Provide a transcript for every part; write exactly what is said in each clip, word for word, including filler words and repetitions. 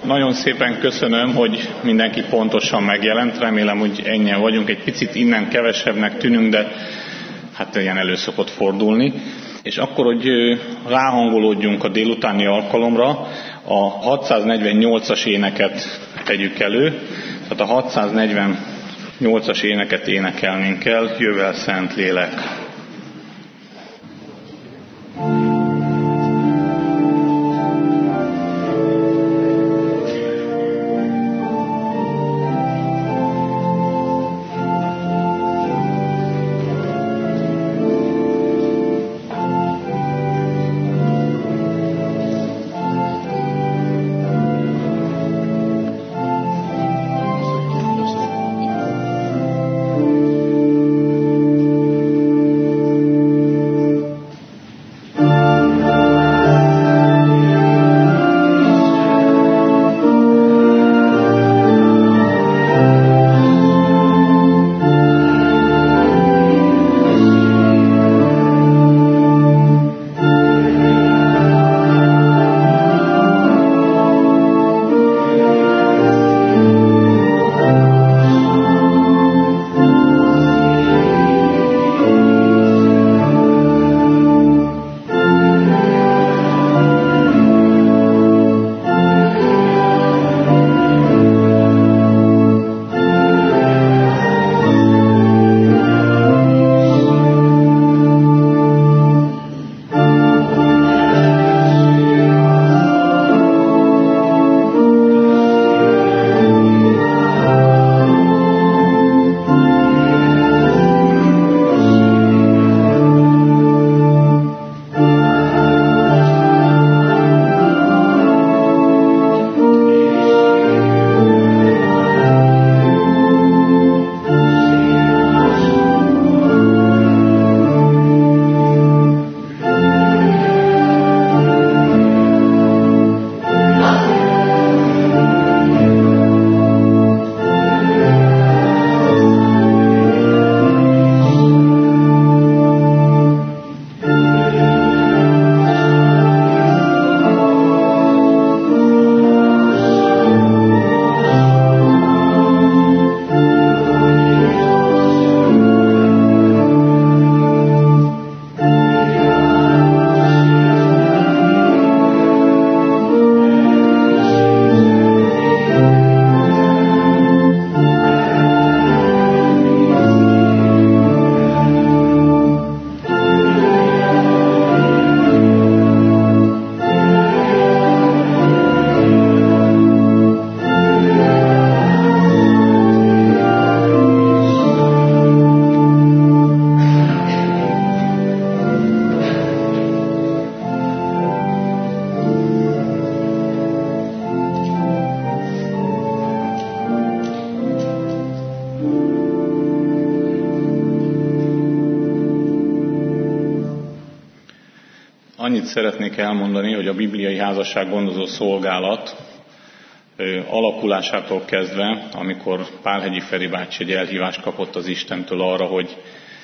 Nagyon szépen köszönöm, hogy mindenki pontosan megjelent. Remélem, hogy ennyien vagyunk. Egy picit innen kevesebbnek tűnünk, de hát ilyen elő szokott fordulni. És akkor, hogy ráhangolódjunk a délutáni alkalomra, a hatszáznegyvennyolcas éneket tegyük elő. Tehát a hatszáznegyvennyolcas éneket énekelnénk el. Jövel Szent Lélek! Annyit szeretnék elmondani, hogy a bibliai házassággondozó szolgálat alakulásától kezdve, amikor Pálhegyi Feri bácsi egy elhívást kapott az Istentől arra, hogy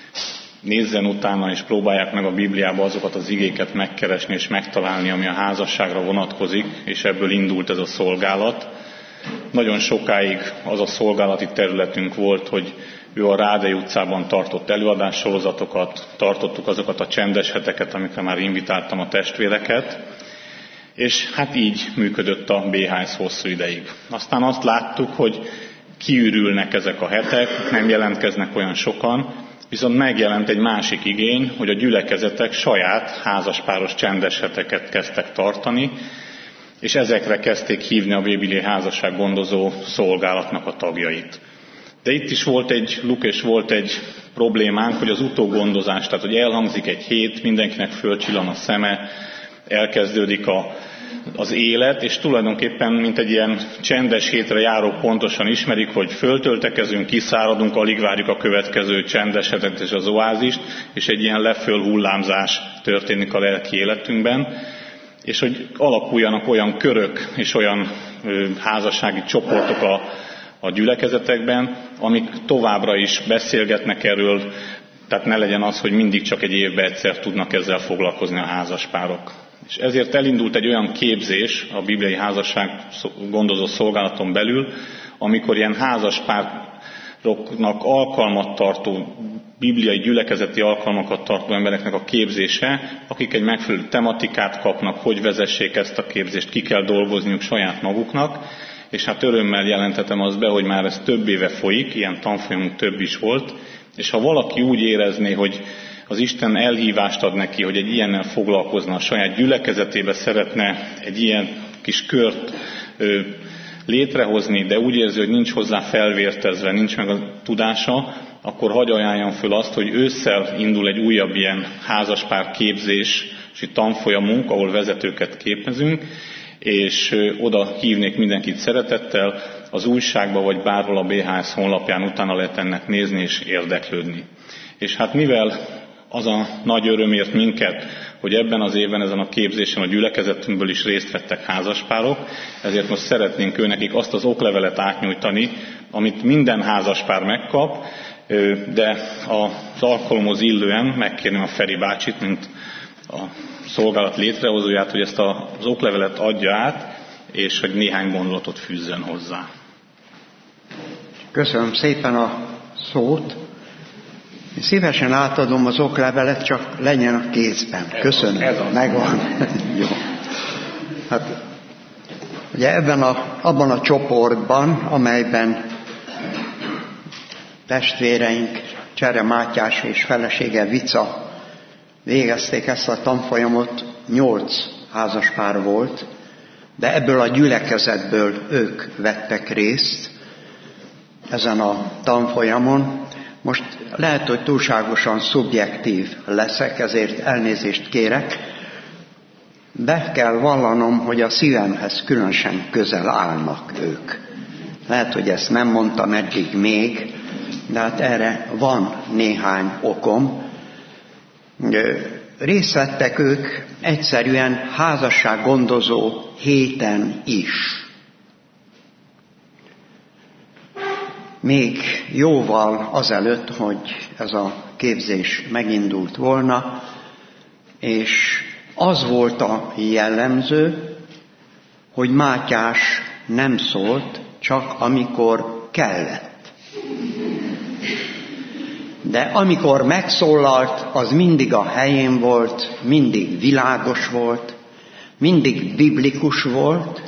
nézzen utána és próbálják meg a Bibliába azokat az igéket megkeresni és megtalálni, ami a házasságra vonatkozik, és ebből indult ez a szolgálat. Nagyon sokáig az a szolgálati területünk volt, hogy ő a Rádai utcában tartott előadássorozatokat, tartottuk azokat a csendes heteket, amikre már invitáltam a testvéreket, és hát így működött a bé há es hosszú ideig. Aztán azt láttuk, hogy kiürülnek ezek a hetek, nem jelentkeznek olyan sokan, viszont megjelent egy másik igény, hogy a gyülekezetek saját házaspáros csendes heteket kezdtek tartani, és ezekre kezdték hívni a bibliai házassággondozó szolgálatnak a tagjait. De itt is volt egy luk és volt egy problémánk, hogy az utógondozás, tehát hogy elhangzik egy hét, mindenkinek fölcsillan a szeme, elkezdődik a, az élet, és tulajdonképpen, mint egy ilyen csendes hétre járók pontosan ismerik, hogy föltöltekezünk, kiszáradunk, alig várjuk a következő csendes hetet és az oázist, és egy ilyen leföl hullámzás történik a lelki életünkben, és hogy alakuljanak olyan körök és olyan ö, házassági csoportok a a gyülekezetekben, amik továbbra is beszélgetnek erről, tehát ne legyen az, hogy mindig csak egy évben egyszer tudnak ezzel foglalkozni a házaspárok. És ezért elindult egy olyan képzés a bibliai házasság gondozó szolgálaton belül, amikor ilyen házaspároknak alkalmat tartó, bibliai gyülekezeti alkalmakat tartó embereknek a képzése, akik egy megfelelő tematikát kapnak, hogy vezessék ezt a képzést, ki kell dolgozniuk saját maguknak, és hát örömmel jelentetem azt be, hogy már ez több éve folyik, ilyen tanfolyamunk több is volt, és ha valaki úgy érezné, hogy az Isten elhívást ad neki, hogy egy ilyennel foglalkozna, a saját gyülekezetébe szeretne egy ilyen kis kört ö, létrehozni, de úgy érzi, hogy nincs hozzá felvértezve, nincs meg a tudása, akkor hadd ajánljam föl azt, hogy ősszel indul egy újabb ilyen házaspár képzési tanfolyamunk, ahol vezetőket képezünk, és oda hívnék mindenkit szeretettel, az újságba vagy bárhol a bé há es honlapján utána lehet ennek nézni és érdeklődni. És hát mivel az a nagy örömért minket, hogy ebben az évben ezen a képzésen a gyülekezetünkből is részt vettek házaspárok, ezért most szeretnénk őnekik azt az oklevelet átnyújtani, amit minden házaspár megkap, de az alkalomhoz illően megkérném a Feri bácsit, mint a szolgálat létrehozóját, hogy ezt az oklevelet adja át, és hogy néhány gondolatot fűzzen hozzá. Köszönöm szépen a szót. Szívesen átadom az oklevelet, csak legyen a kézben. Köszönöm. Ez az. Megvan. Jó. Hát, ugye ebben a, abban a csoportban, amelyben testvéreink Csere Mátyás és felesége Vica végezték ezt a tanfolyamot, nyolc házaspár volt, de ebből a gyülekezetből ők vettek részt ezen a tanfolyamon. Most lehet, hogy túlságosan szubjektív leszek, ezért elnézést kérek. Be kell vallanom, hogy a szívemhez különösen közel állnak ők. Lehet, hogy ezt nem mondtam eddig még, de hát erre van néhány okom. Részt vettek ők egyszerűen házassággondozó héten is. Még jóval azelőtt, hogy ez a képzés megindult volna, és az volt a jellemző, hogy Mátyás nem szólt, csak amikor kellett. De amikor megszólalt, az mindig a helyén volt, mindig világos volt, mindig biblikus volt,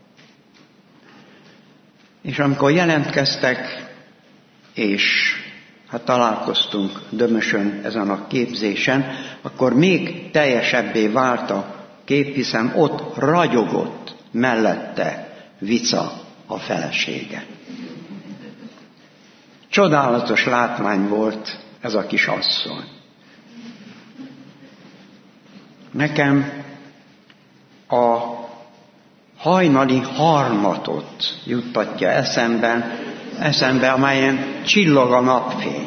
és amikor jelentkeztek, és hát találkoztunk Dömösön ezen a képzésen, akkor még teljesebbé vált a kép, hiszen ott ragyogott mellette Vica a felesége. Csodálatos látvány volt ez a kis asszony. Nekem a hajnali harmatot juttatja eszembe, eszembe, amelyen csillog a napfény.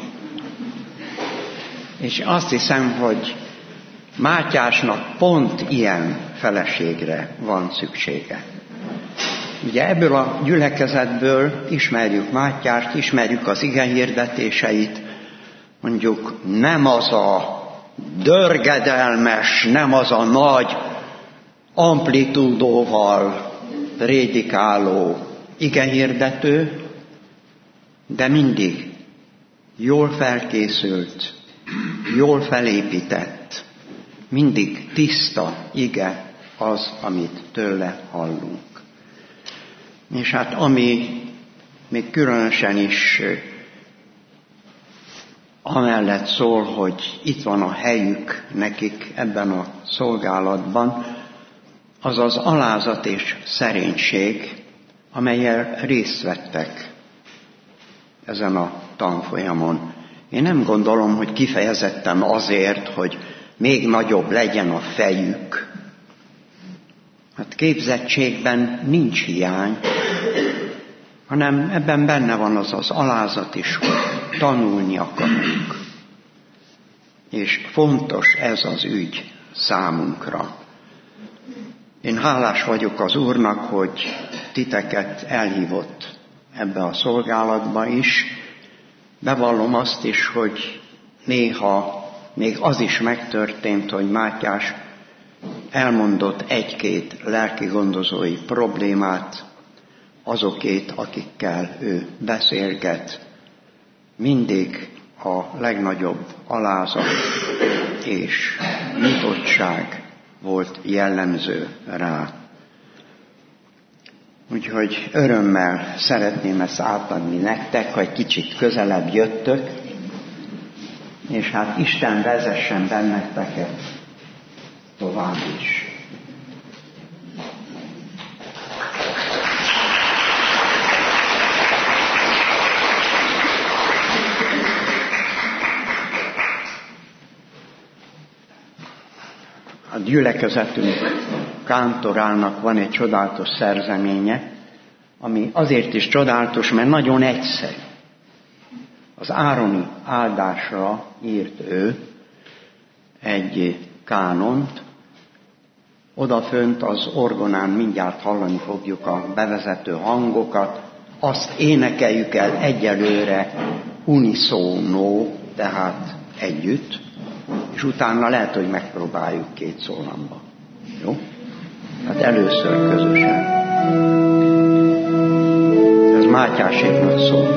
És azt hiszem, hogy Mátyásnak pont ilyen feleségre van szüksége. Ugye ebből a gyülekezetből ismerjük Mátyást, ismerjük az igehirdetéseit, mondjuk nem az a dörgedelmes, nem az a nagy amplitúdóval prédikáló igehirdető, de mindig jól felkészült, jól felépített, mindig tiszta ige az, amit tőle hallunk. És hát ami még különösen is amellett szól, hogy itt van a helyük nekik ebben a szolgálatban, az az alázat és szerénység, amellyel részt vettek ezen a tanfolyamon. Én nem gondolom, hogy kifejezetten azért, hogy még nagyobb legyen a fejük. Hát képzettségben nincs hiány, hanem ebben benne van az az alázat is, hogy tanulni akarunk. És fontos ez az ügy számunkra. Én hálás vagyok az Úrnak, hogy titeket elhívott ebbe a szolgálatba is. Bevallom azt is, hogy néha még az is megtörtént, hogy Mátyás elmondott egy-két lelki gondozói problémát, azokét, akikkel ő beszélget, mindig a legnagyobb alázat és nyitottság volt jellemző rá. Úgyhogy örömmel szeretném ezt átadni nektek, hogy kicsit közelebb jöttök, és hát Isten vezessen benneteket tovább is. A gyülekezetünk kántorának van egy csodálatos szerzeménye, ami azért is csodálatos, mert nagyon egyszerű. Az ároni áldásra írt ő egy kánont, odafönt az orgonán mindjárt hallani fogjuk a bevezető hangokat, azt énekeljük el egyelőre unisono, tehát együtt, és utána lehet, hogy megpróbáljuk két szólamba. Jó? Hát először közösen. Ez Mátyásékről szól.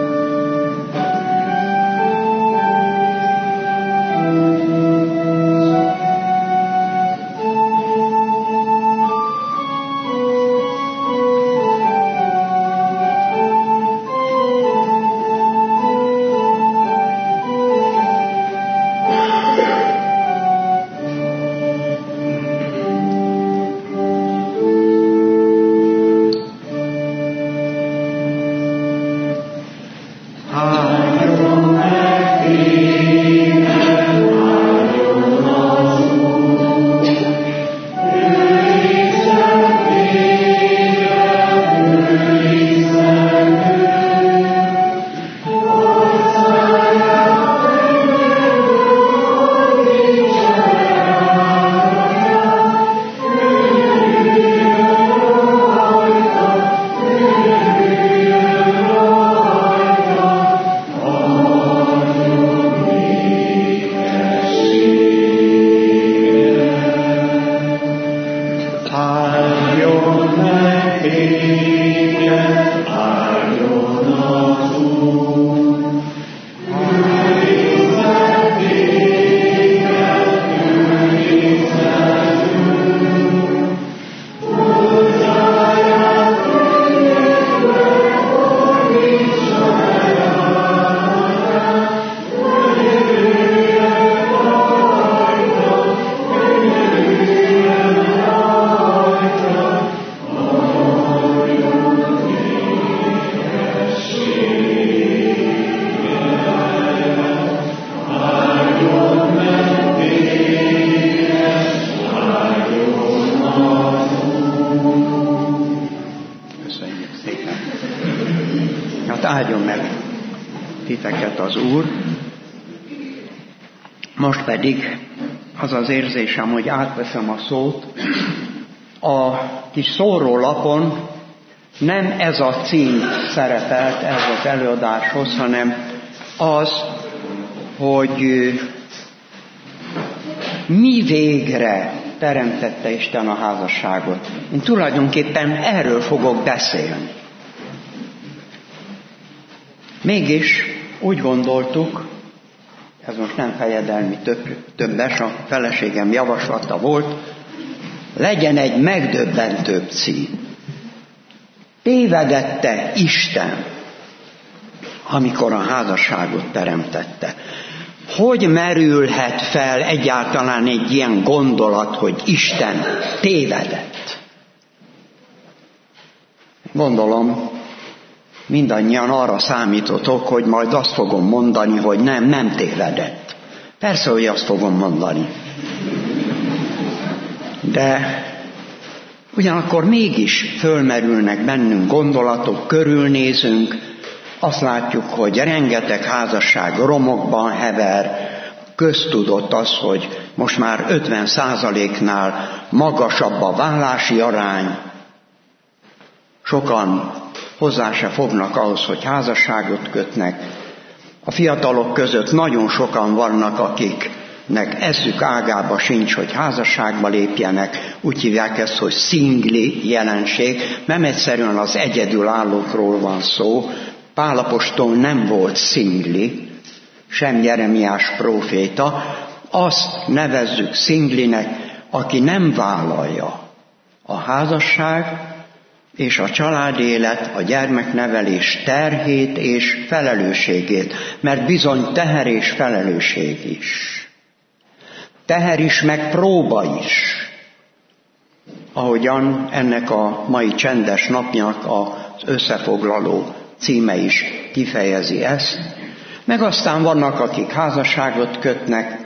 Most pedig az az érzésem, hogy átveszem a szót. A kis szórólapon nem ez a cím szerepelt ez az előadáshoz, hanem az, hogy mi végre teremtette Isten a házasságot. Én tulajdonképpen erről fogok beszélni. Mégis úgy gondoltuk, ez most nem fejedelmi több, többes, a feleségem javaslata volt, legyen egy megdöbbentőbb cím. Tévedette Isten, amikor a házasságot teremtette. Hogy merülhet fel egyáltalán egy ilyen gondolat, hogy Isten tévedett? Gondolom, mindannyian arra számítotok, hogy majd azt fogom mondani, hogy nem, nem tévedett. Persze, hogy azt fogom mondani. De ugyanakkor mégis fölmerülnek bennünk gondolatok, körülnézünk, azt látjuk, hogy rengeteg házasság romokban hever, köztudott az, hogy most már ötven százaléknál magasabb a vállási arány. Sokan hozzá se fognak ahhoz, hogy házasságot kötnek. A fiatalok között nagyon sokan vannak, akik nek eszük ágába sincs, hogy házasságba lépjenek, úgy hívják ezt, hogy szingli jelenség, nem egyszerűen az egyedülállókról van szó. Pál apostol nem volt szingli, sem Jeremiás próféta, azt nevezzük szinglinek, aki nem vállalja a házasság és a családélet, a gyermeknevelés terhét és felelősségét, mert bizony teher és felelősség is. Teher is, meg próba is. Ahogyan ennek a mai csendes napnak az összefoglaló címe is kifejezi ezt. Meg aztán vannak, akik házasságot kötnek,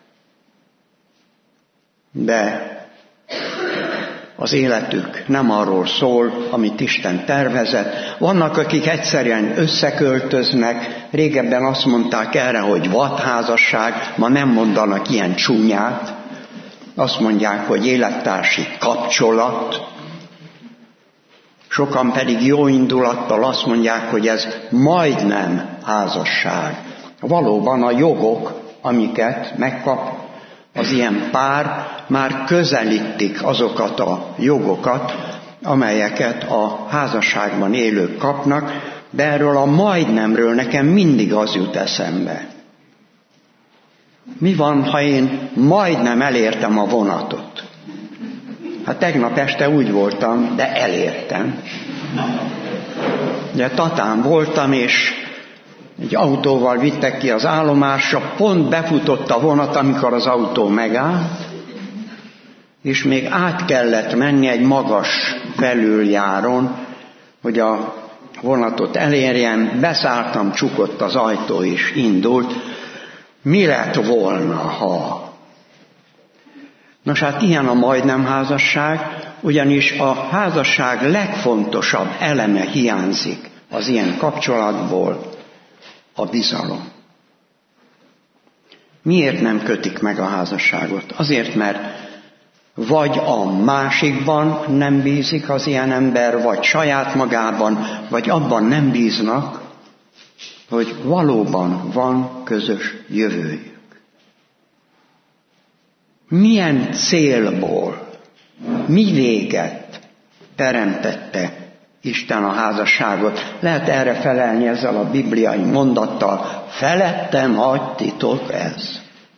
de az életük nem arról szól, amit Isten tervezett. Vannak, akik egyszerűen összeköltöznek, régebben azt mondták erre, hogy vadházasság, ma nem mondanak ilyen csúnyát. Azt mondják, hogy élettársi kapcsolat. Sokan pedig jó indulattal azt mondják, hogy ez majdnem házasság. Valóban a jogok, amiket megkap az ilyen pár, már közelítik azokat a jogokat, amelyeket a házasságban élők kapnak, de erről a majdnemről nekem mindig az jut eszembe. Mi van, ha én majdnem elértem a vonatot? Hát tegnap este úgy voltam, de elértem. Ugye Tatán voltam, és egy autóval vittek ki az állomásra, pont befutott a vonat, amikor az autó megállt, és még át kellett menni egy magas felüljáron, hogy a vonatot elérjen. Beszálltam, csukott az ajtó, és indult. Mi lett volna, ha... Nos, hát ilyen a majdnem házasság, ugyanis a házasság legfontosabb eleme hiányzik az ilyen kapcsolatból, a bizalom. Miért nem kötik meg a házasságot? Azért, mert vagy a másikban nem bízik az ilyen ember, vagy saját magában, vagy abban nem bíznak, hogy valóban van közös jövőjük. Milyen célból, mi véget teremtette Isten a házasságot? Lehet erre felelni ezzel a bibliai mondattal, felettem hagytitok ez.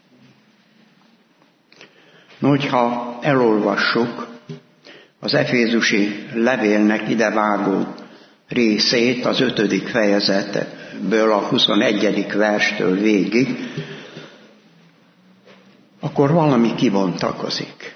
Hogyha elolvassuk az efézusi levélnek idevágó részét, az ötödik fejezetből a huszonegyedik verstől végig, akkor valami kibontakozik.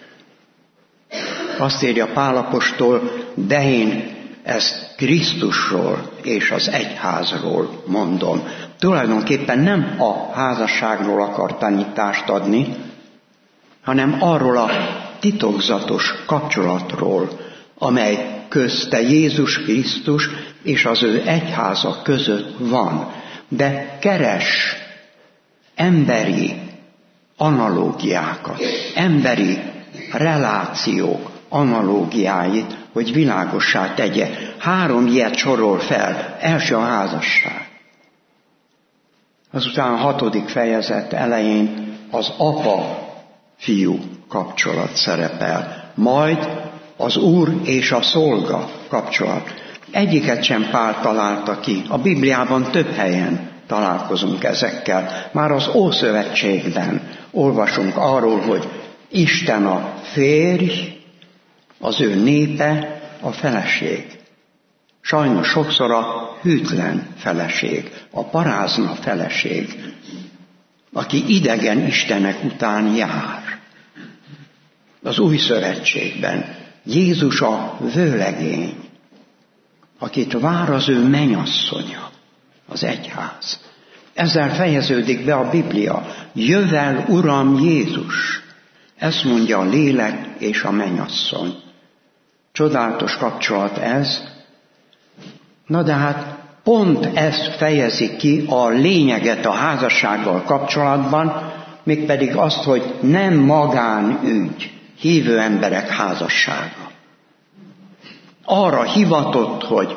Azt írja Pál apostol, de én ezt Krisztusról és az egyházról mondom. Tulajdonképpen nem a házasságról akar tanítást adni, hanem arról a titokzatos kapcsolatról, amely közte Jézus Krisztus és az ő egyháza között van. De keres emberi analógiákat, emberi relációk analógiáit, hogy világossá tegye. Három ilyet sorol fel. Első a házasság. Azután a hatodik fejezet elején az apa-fiú kapcsolat szerepel. Majd az úr és a szolga kapcsolat. Egyiket sem Pál találta ki. A Bibliában több helyen találkozunk ezekkel. Már az Ószövetségben olvasunk arról, hogy Isten a férj, az ő népe a feleség. Sajnos sokszor a hűtlen feleség, a parázna feleség, aki idegen istenek után jár. Az Új Szövetségben Jézus a vőlegény, akit vár az ő mennyasszonya, az egyház. Ezzel fejeződik be a Biblia. Jövel, Uram Jézus! Ezt mondja a lélek és a mennyasszony. Csodálatos kapcsolat ez. Na de hát pont ezt fejezi ki a lényeget a házassággal kapcsolatban, mégpedig azt, hogy nem magánügy hívő emberek házassága. Arra hivatott, hogy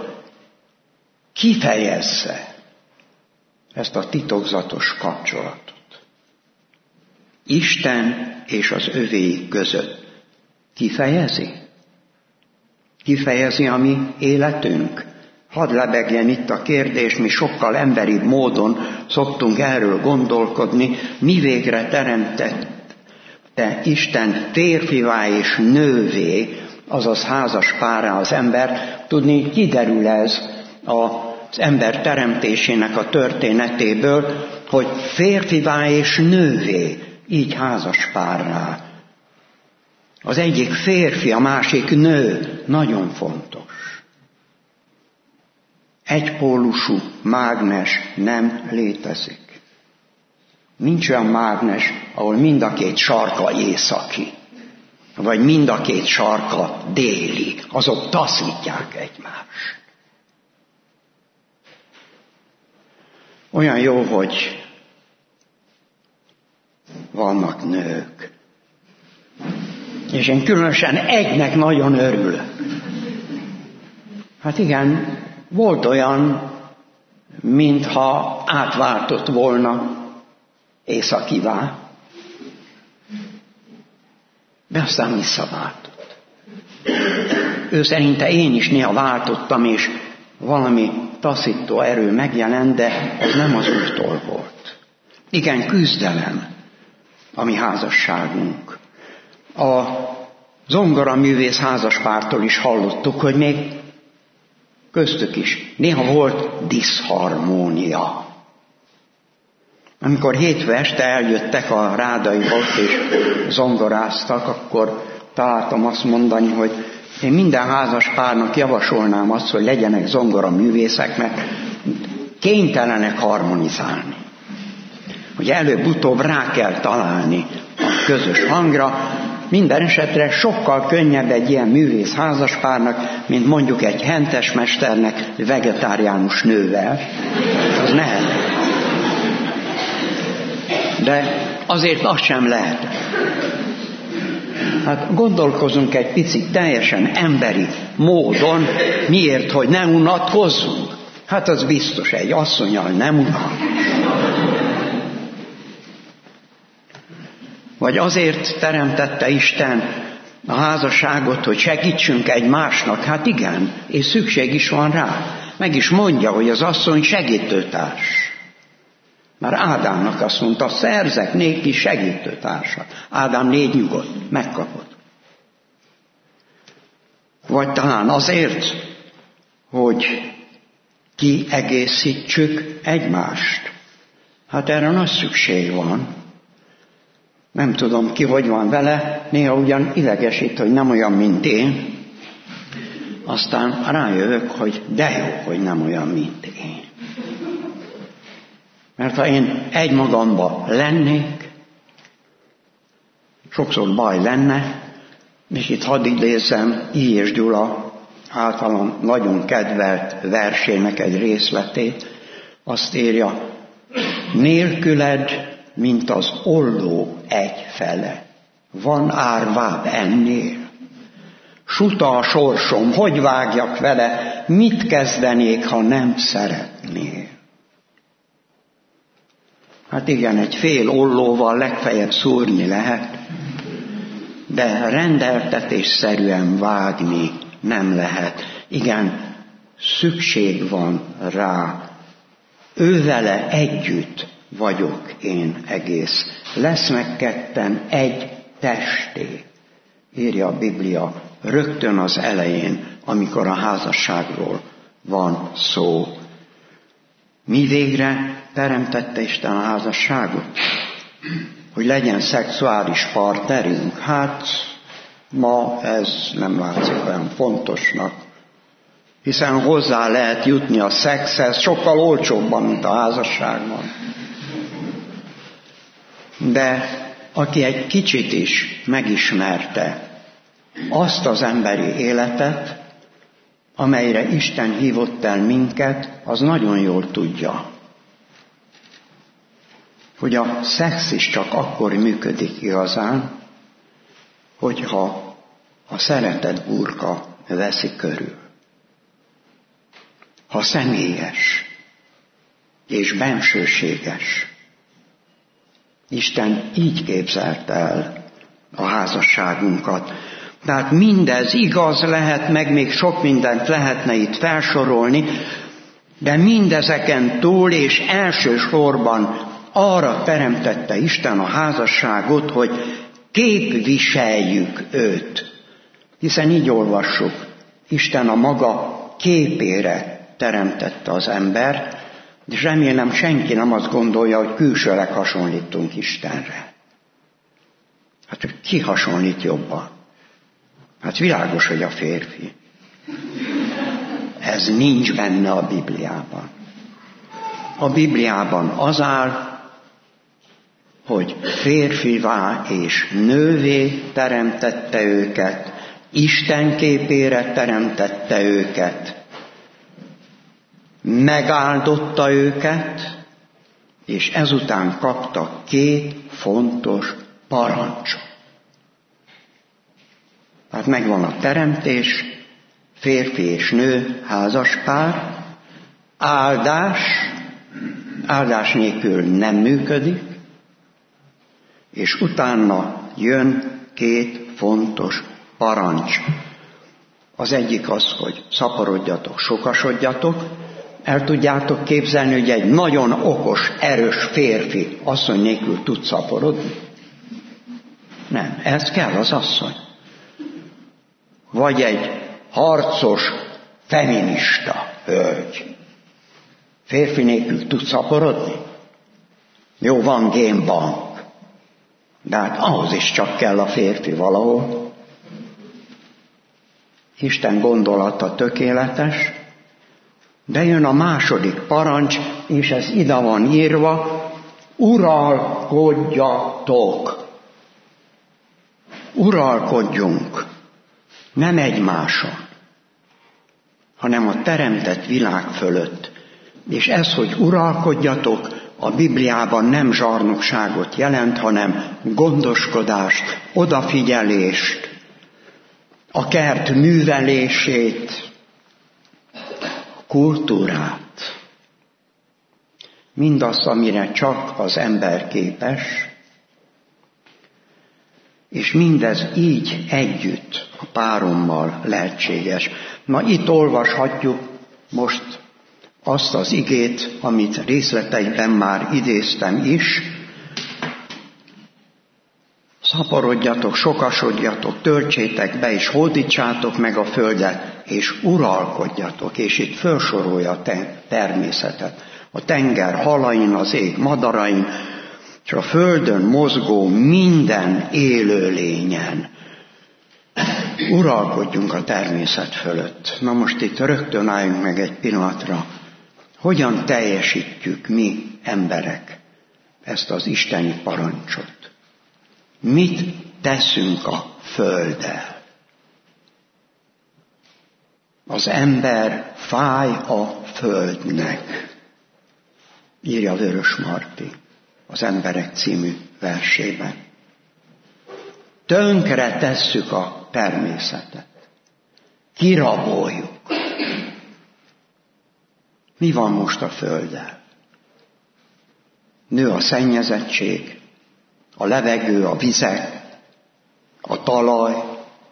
kifejezze ezt a titokzatos kapcsolatot. Isten és az övéi között. Kifejezi? Kifejezi a mi életünk? Hadd lebegjen itt a kérdés, mi sokkal emberibb módon szoktunk erről gondolkodni, mi végre teremtette Isten férfivá és nővé, azaz házas párrá az ember. Tudni, kiderül ez az ember teremtésének a történetéből, hogy férfivá és nővé, így házas párrá. Az egyik férfi, a másik nő, nagyon fontos. Egypólusú mágnes nem létezik. Nincs olyan mágnes, ahol mind a két sarka északi, vagy mind a két sarka déli. Azok taszítják egymást. Olyan jó, hogy vannak nők. És én különösen egynek nagyon örülök. Hát igen, volt olyan, mintha átváltott volna északivá, de aztán visszaváltott. Ő szerinte én is néha váltottam, és valami taszító erő megjelent, de az nem az Úrtól volt. Igen, küzdelem a mi házasságunk. A zongoraművész házaspártól is hallottuk, hogy még köztük is néha volt diszharmónia. Amikor hétfő este eljöttek a Rádaiba és zongoráztak, akkor találtam azt mondani, hogy én minden házas párnak javasolnám azt, hogy legyenek zongoraművészek, mert kénytelenek harmonizálni. Hogy előbb-utóbb rá kell találni a közös hangra. Minden esetre sokkal könnyebb egy ilyen művész házaspárnak, mint mondjuk egy hentesmesternek vegetáriánus nővel. Az nehéz. De azért az sem lehet. Hát gondolkozunk egy picit teljesen emberi módon, miért, hogy nem unatkozzunk. Hát az biztos, egy asszonnyal nem unat. Vagy azért teremtette Isten a házasságot, hogy segítsünk egymásnak? Hát igen, és szükség is van rá. Meg is mondja, hogy az asszony segítőtárs. Már Ádámnak azt mondta, szerzek néki segítőtársat. Ádám légy nyugodt, megkapod. Vagy talán azért, hogy kiegészítsük egymást. Hát erre nagy szükség van. Nem tudom ki, hogy van vele, néha ugyan idegesít, hogy nem olyan, mint én. Aztán rájövök, hogy de jó, hogy nem olyan, mint én. Mert ha én egymagamba lennék, sokszor baj lenne, és itt hadd idézzem I. és Gyula általam nagyon kedvelt versének egy részletét, azt írja, nélküled, mint az olló egyfele, van árvább ennél. Suta a sorsom, hogy vágjak vele, mit kezdenék, ha nem szeretnél? Hát igen, egy fél ollóval legfeljebb szúrni lehet, de rendeltetésszerűen vágni nem lehet. Igen, szükség van rá. Ővele együtt vagyok én egész. Lesznek ketten egy testé, írja a Biblia rögtön az elején, amikor a házasságról van szó. Mi végre teremtette Isten a házasságot? Hogy legyen szexuális partnerünk? Hát ma ez nem látszik olyan fontosnak, hiszen hozzá lehet jutni a szexhez sokkal olcsóbban, mint a házasságban. De aki egy kicsit is megismerte azt az emberi életet, amelyre Isten hívott el minket, az nagyon jól tudja, hogy a szex is csak akkor működik igazán, hogyha a szeretet burka veszi körül. Ha személyes és bensőséges. Isten így képzelte el a házasságunkat. Tehát mindez igaz lehet, meg még sok mindent lehetne itt felsorolni, de mindezeken túl és elsősorban arra teremtette Isten a házasságot, hogy képviseljük őt. Hiszen így olvassuk, Isten a maga képére teremtette az embert, és remélem senki nem azt gondolja, hogy külsőleg hasonlítunk Istenre. Hát ki hasonlít jobban? Hát világos, hogy a férfi. Ez nincs benne a Bibliában. A Bibliában az áll, hogy férfivá és nővé teremtette őket, Isten képére teremtette őket, megáldotta őket, és ezután kaptak két fontos parancsot. Tehát megvan a teremtés, férfi és nő házaspár, áldás, áldás nélkül nem működik, és utána jön két fontos parancs. Az egyik az, hogy szaporodjatok, sokasodjatok. El tudjátok képzelni, hogy egy nagyon okos, erős férfi asszony nélkül tud szaporodni? Nem, ez kell az asszony. Vagy egy harcos, feminista hölgy. Férfi nélkül tud szaporodni? Jó, van gémbank. De hát ahhoz is csak kell a férfi valahol. Isten gondolata tökéletes, de jön a második parancs, és ez ide van írva, uralkodjatok. Uralkodjunk, nem egymáson, hanem a teremtett világ fölött. És ez, hogy uralkodjatok, a Bibliában nem zsarnokságot jelent, hanem gondoskodást, odafigyelést, a kert művelését, kultúrát. Mindazt, amire csak az ember képes, és mindez így együtt a párommal lehetséges. Na itt olvashatjuk most azt az igét, amit részleteiben már idéztem is. Szaporodjatok, sokasodjatok, töltsétek be, és hódítsátok meg a földet, és uralkodjatok, és itt felsorolja a természetet. A tenger halain, az ég madarain, és a földön mozgó minden élő lényen. Uralkodjunk a természet fölött. Na most itt rögtön álljunk meg egy pillanatra. Hogyan teljesítjük mi, emberek, ezt az isteni parancsot? Mit teszünk a földdel? Az ember fáj a földnek, írja Vörös Marti az Emberek című versében. Tönkre tesszük a természetet. Kiraboljuk. Mi van most a földdel? Nő a szennyezettség, a levegő, a vizek, a talaj.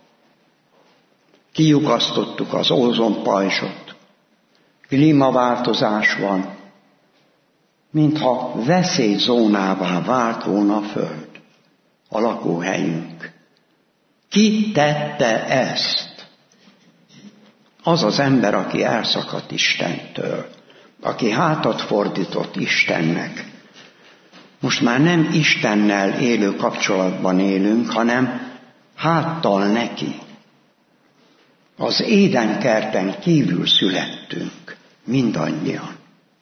Kilyukasztottuk az ózonpajzsot. Klímaváltozás van, mintha veszélyzónává vált volna a föld, a lakóhelyünk. Ki tette ezt? Az az ember, aki elszakadt Istentől, aki hátat fordított Istennek. Most már nem Istennel élő kapcsolatban élünk, hanem háttal neki. Az Édenkerten kívül születtünk, mindannyian.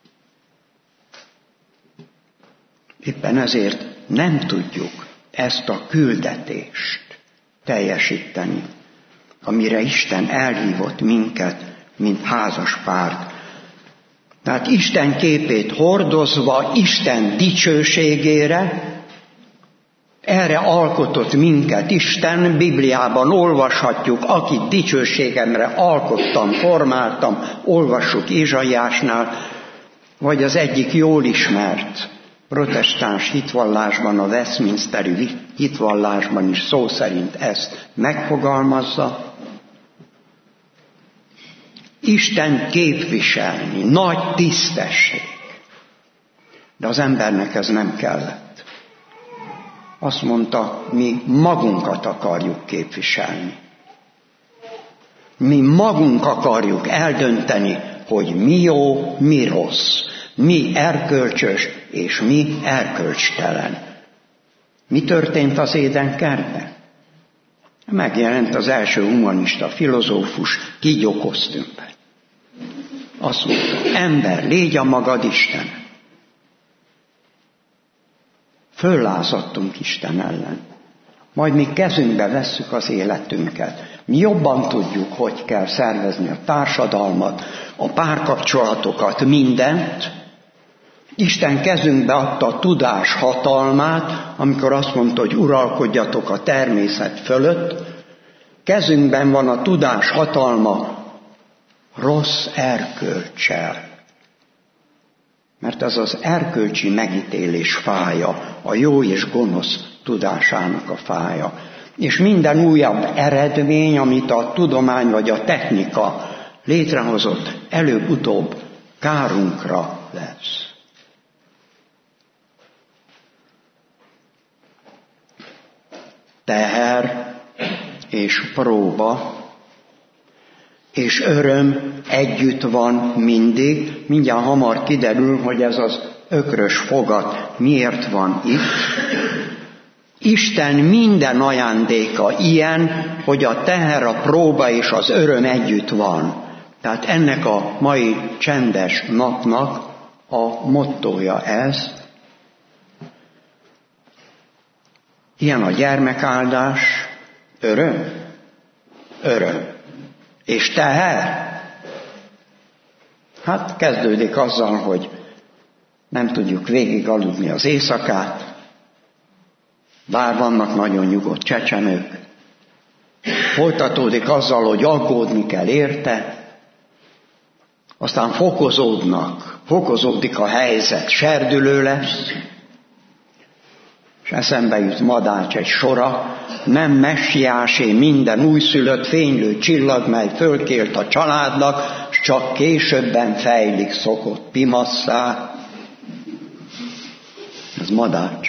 Éppen ezért nem tudjuk ezt a küldetést teljesíteni, amire Isten elhívott minket, mint házaspárt. Tehát Isten képét hordozva, Isten dicsőségére, erre alkotott minket Isten, Bibliában olvashatjuk, akit dicsőségemre alkottam, formáltam, olvassuk Ézsaiásnál, vagy az egyik jól ismert protestáns hitvallásban, a Westminsteri hitvallásban is szó szerint ezt megfogalmazza. Isten képviselni, nagy tisztesség. De az embernek ez nem kellett. Azt mondta, mi magunkat akarjuk képviselni. Mi magunk akarjuk eldönteni, hogy mi jó, mi rossz, mi erkölcsös, és mi erkölcstelen. Mi történt az Édenkertben? Megjelent az első humanista filozófus, kígyók Osztümben. Azt mondta, ember, légy a magad Isten. Föllázadtunk Isten ellen. Majd mi kezünkbe vesszük az életünket. Mi jobban tudjuk, hogy kell szervezni a társadalmat, a párkapcsolatokat, mindent. Isten kezünkbe adta a tudás hatalmát, amikor azt mondta, hogy uralkodjatok a természet fölött. Kezünkben van a tudás hatalma rossz erkölccsel. Mert ez az erkölcsi megítélés fája, a jó és gonosz tudásának a fája. És minden újabb eredmény, amit a tudomány vagy a technika létrehozott, előbb-utóbb kárunkra lesz. Teher és próba és öröm együtt van mindig. Mindjárt hamar kiderül, hogy ez az ökrös fogat miért van itt. Isten minden ajándéka ilyen, hogy a teher, a próba és az öröm együtt van. Tehát ennek a mai csendes napnak a mottója ez. Ilyen a gyermekáldás, öröm, öröm. És teher? Hát kezdődik azzal, hogy nem tudjuk végig aludni az éjszakát, bár vannak nagyon nyugodt csecsemők. Folytatódik azzal, hogy aggódni kell érte, aztán fokozódnak, fokozódik a helyzet, serdülő lesz, és eszembe jut Madács egy sora, nem messiásé minden újszülött fénylő csillag, mely fölkélt a családnak, s csak későbben fejlik szokott pimasszá. Ez Madács.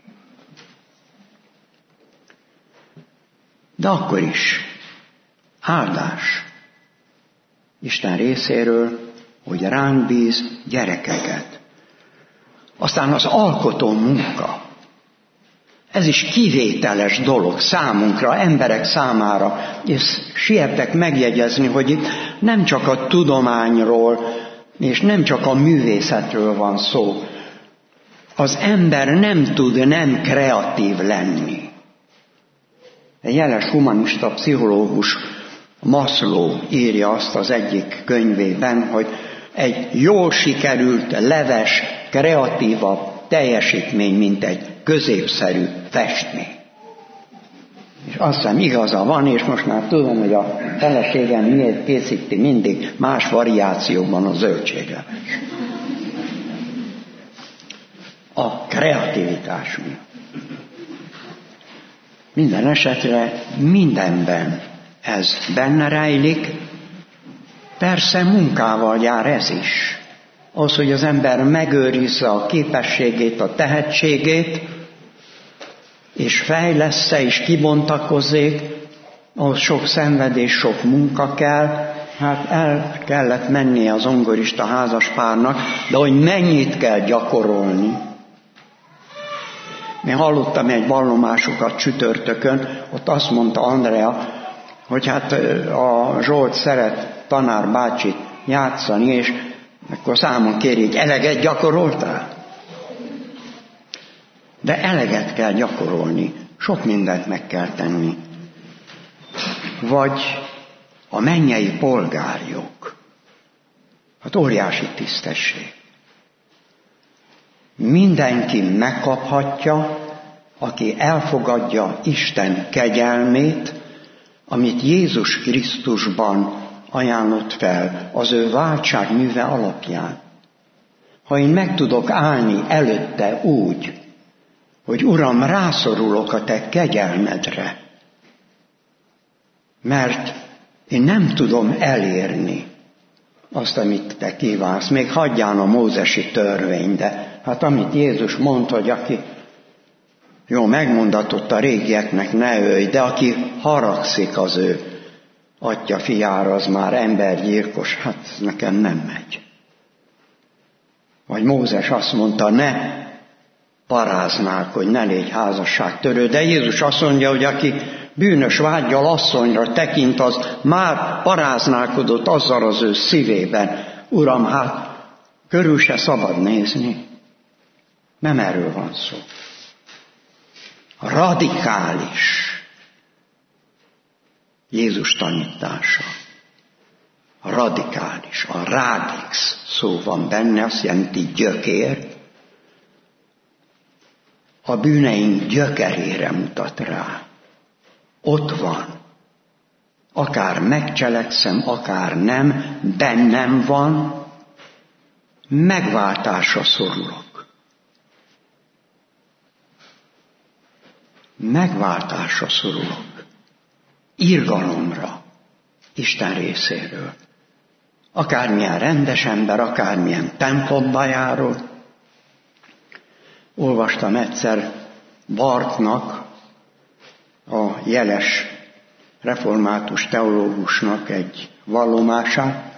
De akkor is áldás Isten részéről, hogy ránk bíz gyerekeket. Aztán az alkotó munka. Ez is kivételes dolog számunkra, emberek számára, és sietek megjegyezni, hogy itt nem csak a tudományról, és nem csak a művészetről van szó. Az ember nem tud nem kreatív lenni. Egy jeles humanista pszichológus, Maslow írja azt az egyik könyvében, hogy egy jól sikerült, leves, kreatívabb teljesítmény, mint egy középszerű festmény. És azt hiszem igaza van, és most már tudom, hogy a feleségem miért készíti mindig más variációban a zöldségleves. A kreativitás miatt. Minden esetre mindenben ez benne rejlik, persze munkával jár ez is. Az, hogy az ember megőrizze a képességét, a tehetségét, és fejlessze és kibontakozzék, ahhoz sok szenvedés, sok munka kell. Hát el kellett mennie az zongorista házaspárnak, de hogy mennyit kell gyakorolni. Én hallottam egy vallomásukat csütörtökön, ott azt mondta Andrea, hogy hát a Zsolt szeret tanár bácsit játszani, és akkor számon kéri, hogy eleget gyakoroltál? De eleget kell gyakorolni, sok mindent meg kell tenni. Vagy a mennyei polgárjog. Hát óriási tisztesség. Mindenki megkaphatja, aki elfogadja Isten kegyelmét, amit Jézus Krisztusban ajánlott fel az ő váltságműve alapján. ha én meg tudok állni előtte úgy, hogy Uram, rászorulok a te kegyelmedre, mert én nem tudom elérni azt, amit te kívánsz. Még hagyján a mózesi törvény, de hát amit Jézus mondta, hogy aki jó, megmondatott a régieknek, ne ölj, de aki haragszik az ő atya fiára, az már embergyilkos, hát ez nekem nem megy. Vagy Mózes azt mondta, ne paráznák, hogy ne légy házasságtörő, de Jézus azt mondja, hogy aki bűnös vággyal asszonyra tekint, az már paráználkodott azzal az ő szívében. Uram, hát körül se szabad nézni. Nem erről van szó. Radikális Jézus tanítása. Radikális. A radix szó van benne, azt jelenti gyökér. A bűneink gyökerére mutat rá. Ott van. Akár megcselekszem, akár nem, bennem van, megváltásra szorulok. Megváltásra szorulok. Irgalomra Isten részéről. Akármilyen rendes ember, akármilyen templomba járó. Olvastam egyszer Barthnak, a jeles református teológusnak egy vallomását.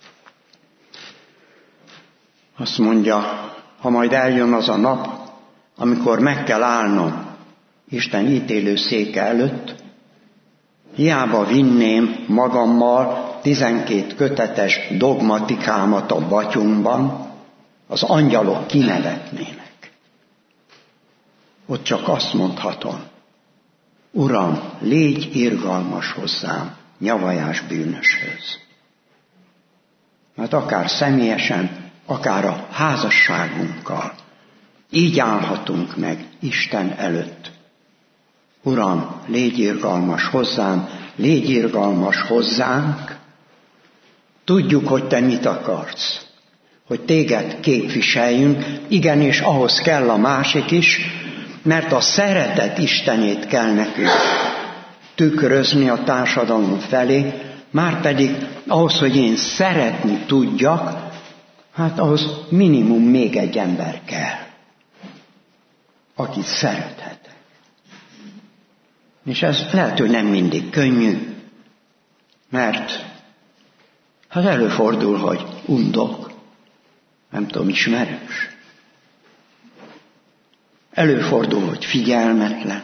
Azt mondja, ha majd eljön az a nap, amikor meg kell állnom Isten ítélő széke előtt, hiába vinném magammal tizenkét kötetes dogmatikámat a batyunkban, az angyalok kinevetnének. Ott csak azt mondhatom, Uram, légy irgalmas hozzám, nyavajás bűnöshöz. Mert akár személyesen, akár a házasságunkkal, így állhatunk meg Isten előtt. Uram, légy irgalmas hozzám, légy irgalmas hozzánk. Tudjuk, hogy te mit akarsz, hogy téged képviseljünk, igenis ahhoz kell a másik is, mert a szeretet Istenét kell nekünk tükrözni a társadalom felé, márpedig ahhoz, hogy én szeretni tudjak, hát ahhoz minimum még egy ember kell, akit szerethetek. És ez lehet, hogy nem mindig könnyű, mert hát előfordul, hogy undok, nem tudom, ismerős. Előfordul, hogy figyelmetlen.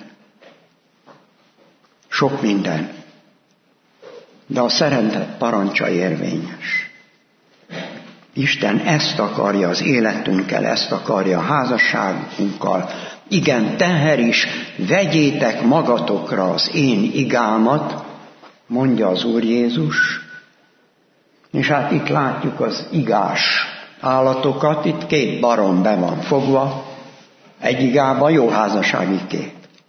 Sok minden. De a szeretet parancsa érvényes. Isten ezt akarja az életünkkel, ezt akarja a házasságunkkal. Igen, teher is, vegyétek magatokra az én igámat, mondja az Úr Jézus. És hát itt látjuk az igás állatokat, itt két barom be van fogva, egy igában jó házassági kép.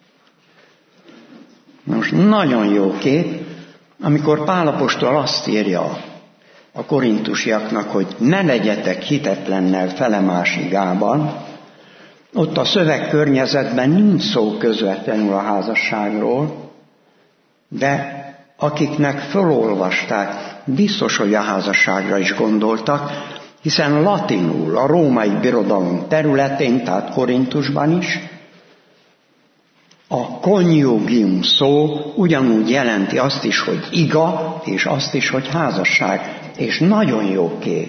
Most nagyon jó kép, amikor Pál apostol azt írja a korintusiaknak, hogy ne legyetek hitetlennel felemás igában, ott a szövegkörnyezetben nincs szó közvetlenül a házasságról, de akiknek fölolvasták, biztos, hogy a házasságra is gondoltak, hiszen latinul, a római birodalom területén, tehát Korintusban is, a konjugium szó ugyanúgy jelenti azt is, hogy iga, és azt is, hogy házasság. És nagyon jó kép.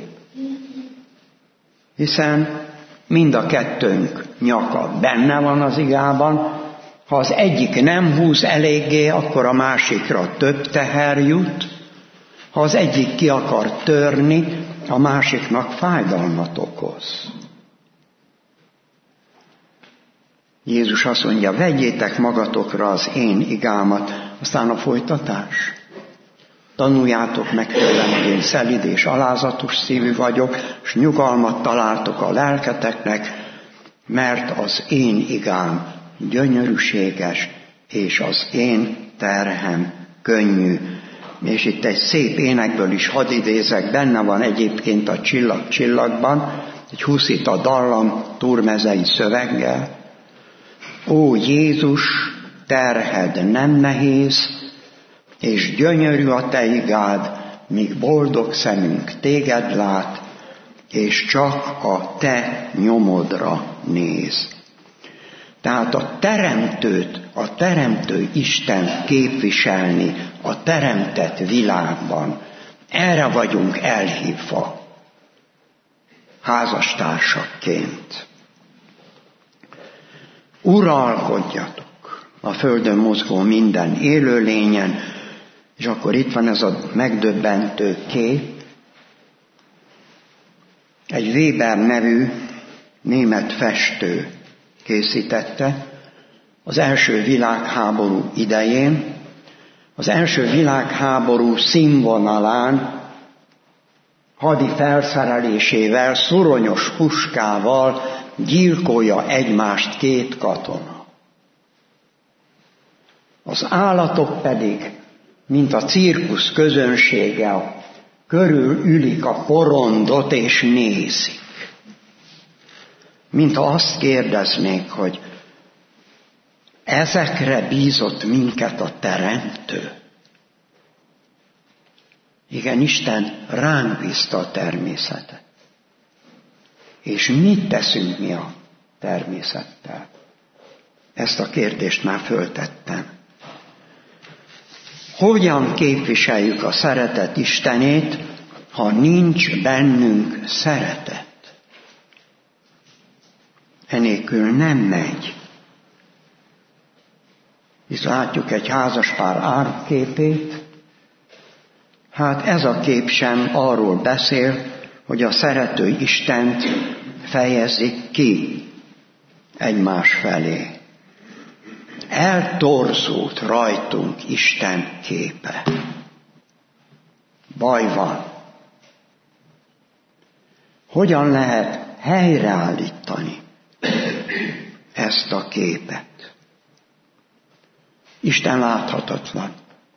Hiszen mind a kettőnk nyaka benne van az igában. Ha az egyik nem húz eléggé, akkor a másikra több teher jut. Ha az egyik ki akar törni, a másiknak fájdalmat okoz. Jézus azt mondja, vegyétek magatokra az én igámat, aztán a folytatás. Tanuljátok meg tőlem, hogy én szelíd és alázatos szívű vagyok, és nyugalmat találtok a lelketeknek, mert az én igám gyönyörűséges, és az én terhem könnyű. És itt egy szép énekből is hadd idézek, benne van egyébként a Csillag csillagban, egy huszita dallam turmezei szöveggel. Ó Jézus, terhed nem nehéz, és gyönyörű a te igád, míg boldog szemünk téged lát, és csak a te nyomodra néz. Tehát a teremtőt, a teremtő Isten képviselni a teremtett világban, erre vagyunk elhívva házastársakként. Uralkodjatok a földön mozgó minden élőlényen, és akkor itt van ez a megdöbbentő kép. Egy Weber nevű német festő készítette az első világháború idején. Az első világháború színvonalán hadi felszerelésével, szuronyos puskával gyilkolja egymást két katona. Az állatok pedig, mint a cirkusz közönsége, körül ülik a porondot és nézik. Mint ha azt kérdeznék, hogy ezekre bízott minket a Teremtő. Igen, Isten ránk bízta a természetet. És mit teszünk mi a természettel? Ezt a kérdést már föltettem. Hogyan képviseljük a szeretet Istenét, ha nincs bennünk szeretet? Enélkül nem megy. Hisz látjuk egy házaspár árképét, hát ez a kép sem arról beszél, hogy a szerető Istent fejezik ki egymás felé. Eltorzult rajtunk Isten képe. Baj van. Hogyan lehet helyreállítani ezt a képet? Isten láthatatlan.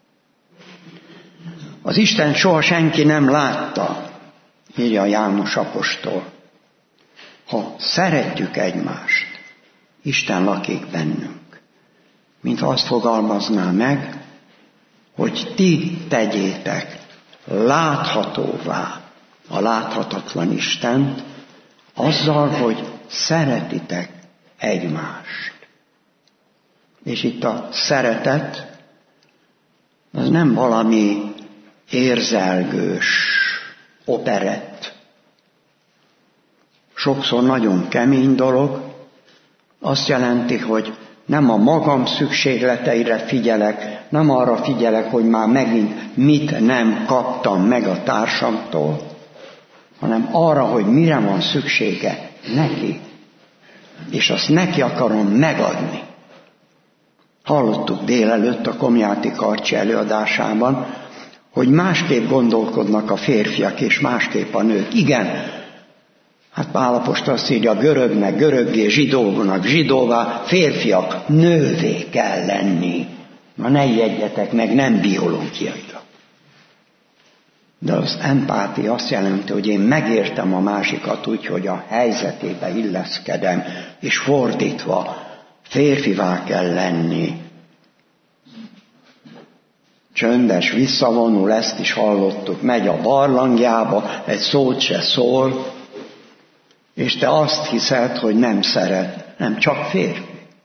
Az Isten soha senki nem látta, írja János apostol. Ha szeretjük egymást, Isten lakik bennünk. Mint azt fogalmazná meg, hogy ti tegyétek láthatóvá a láthatatlan Istent, azzal, hogy szeretitek egymást. És itt a szeretet, az nem valami érzelgős operett. Sokszor nagyon kemény dolog, azt jelenti, hogy nem a magam szükségleteire figyelek, nem arra figyelek, hogy már megint mit nem kaptam meg a társamtól, hanem arra, hogy mire van szüksége neki, és azt neki akarom megadni. Hallottuk délelőtt a Komjáti Karcsi előadásában, hogy másképp gondolkodnak a férfiak, és másképp a nők. Igen, hát Pál apostol azt írja, görögnek göröggé, zsidónak zsidóvá, férfiak nővé kell lenni. Na ne ijedjetek meg, nem biológiailag. De az empátia azt jelenti, hogy én megértem a másikat úgy, hogy a helyzetébe illeszkedem, és fordítva férfivá kell lenni. Csöndes, visszavonul, ezt is hallottuk, megy a barlangjába, egy szót se szól, és te azt hiszed, hogy nem szeret, nem csak férfi.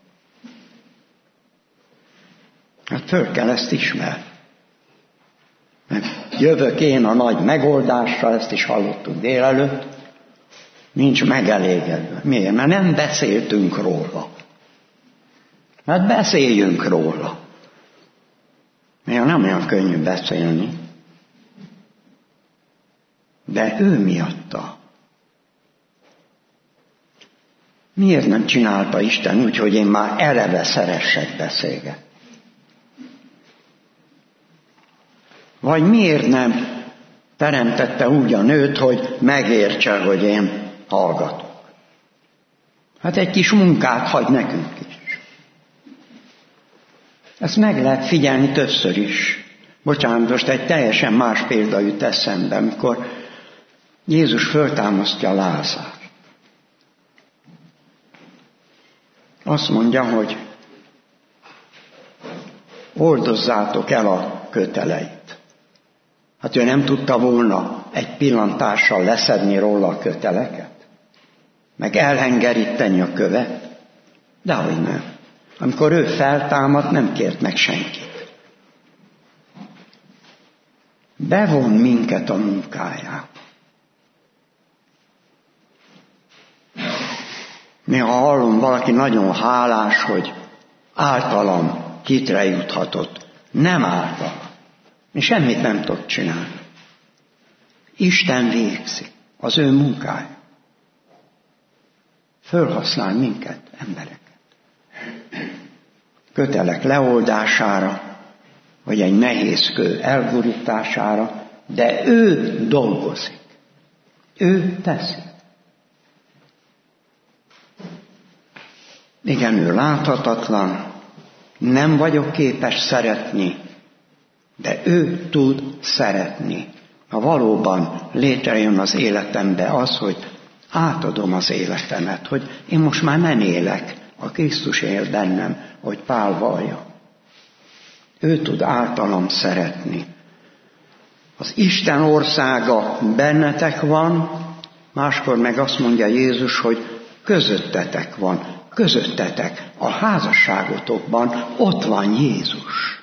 Hát föl kell ezt ismerni. Mert jövök én a nagy megoldásra, ezt is hallottuk délelőtt, nincs megelégedve. Miért? Mert nem beszéltünk róla. Mert beszéljünk róla. Mert nem olyan könnyű beszélni. De ő miatta. Miért nem csinálta Isten úgy, hogy én már eleve szeressek beszélgetni? Vagy miért nem teremtette úgy a nőt, hogy megértse, hogy én hallgatok? Hát egy kis munkát hagy nekünk is. Ezt meg lehet figyelni többször is. Bocsánat, most egy teljesen más példa jut eszembe, amikor Jézus föltámasztja Lázárt. Azt mondja, hogy oldozzátok el a köteleit. Hát ő nem tudta volna egy pillantással leszedni róla a köteleket? Meg elhengeríteni a követ? Dehogy nem. Amikor ő feltámadt, nem kért meg senkit. Bevon minket a munkájába. Néha hallom, valaki nagyon hálás, hogy általam hitre juthatott. Nem általam. Mi semmit nem tudok csinálni. Isten végzi az ő munkája. Fölhasznál minket, embereket. Kötelek leoldására, vagy egy nehéz kő elgurítására, de ő dolgozik. Ő teszi. Igen, ő láthatatlan, nem vagyok képes szeretni, de ő tud szeretni. Ha valóban létrejön az életembe az, hogy átadom az életemet, hogy én most már nem élek, a Krisztus él bennem, hogy Pál vallja. Ő tud általam szeretni. Az Isten országa bennetek van, máskor meg azt mondja Jézus, hogy közöttetek van, közöttetek, a házasságotokban ott van Jézus.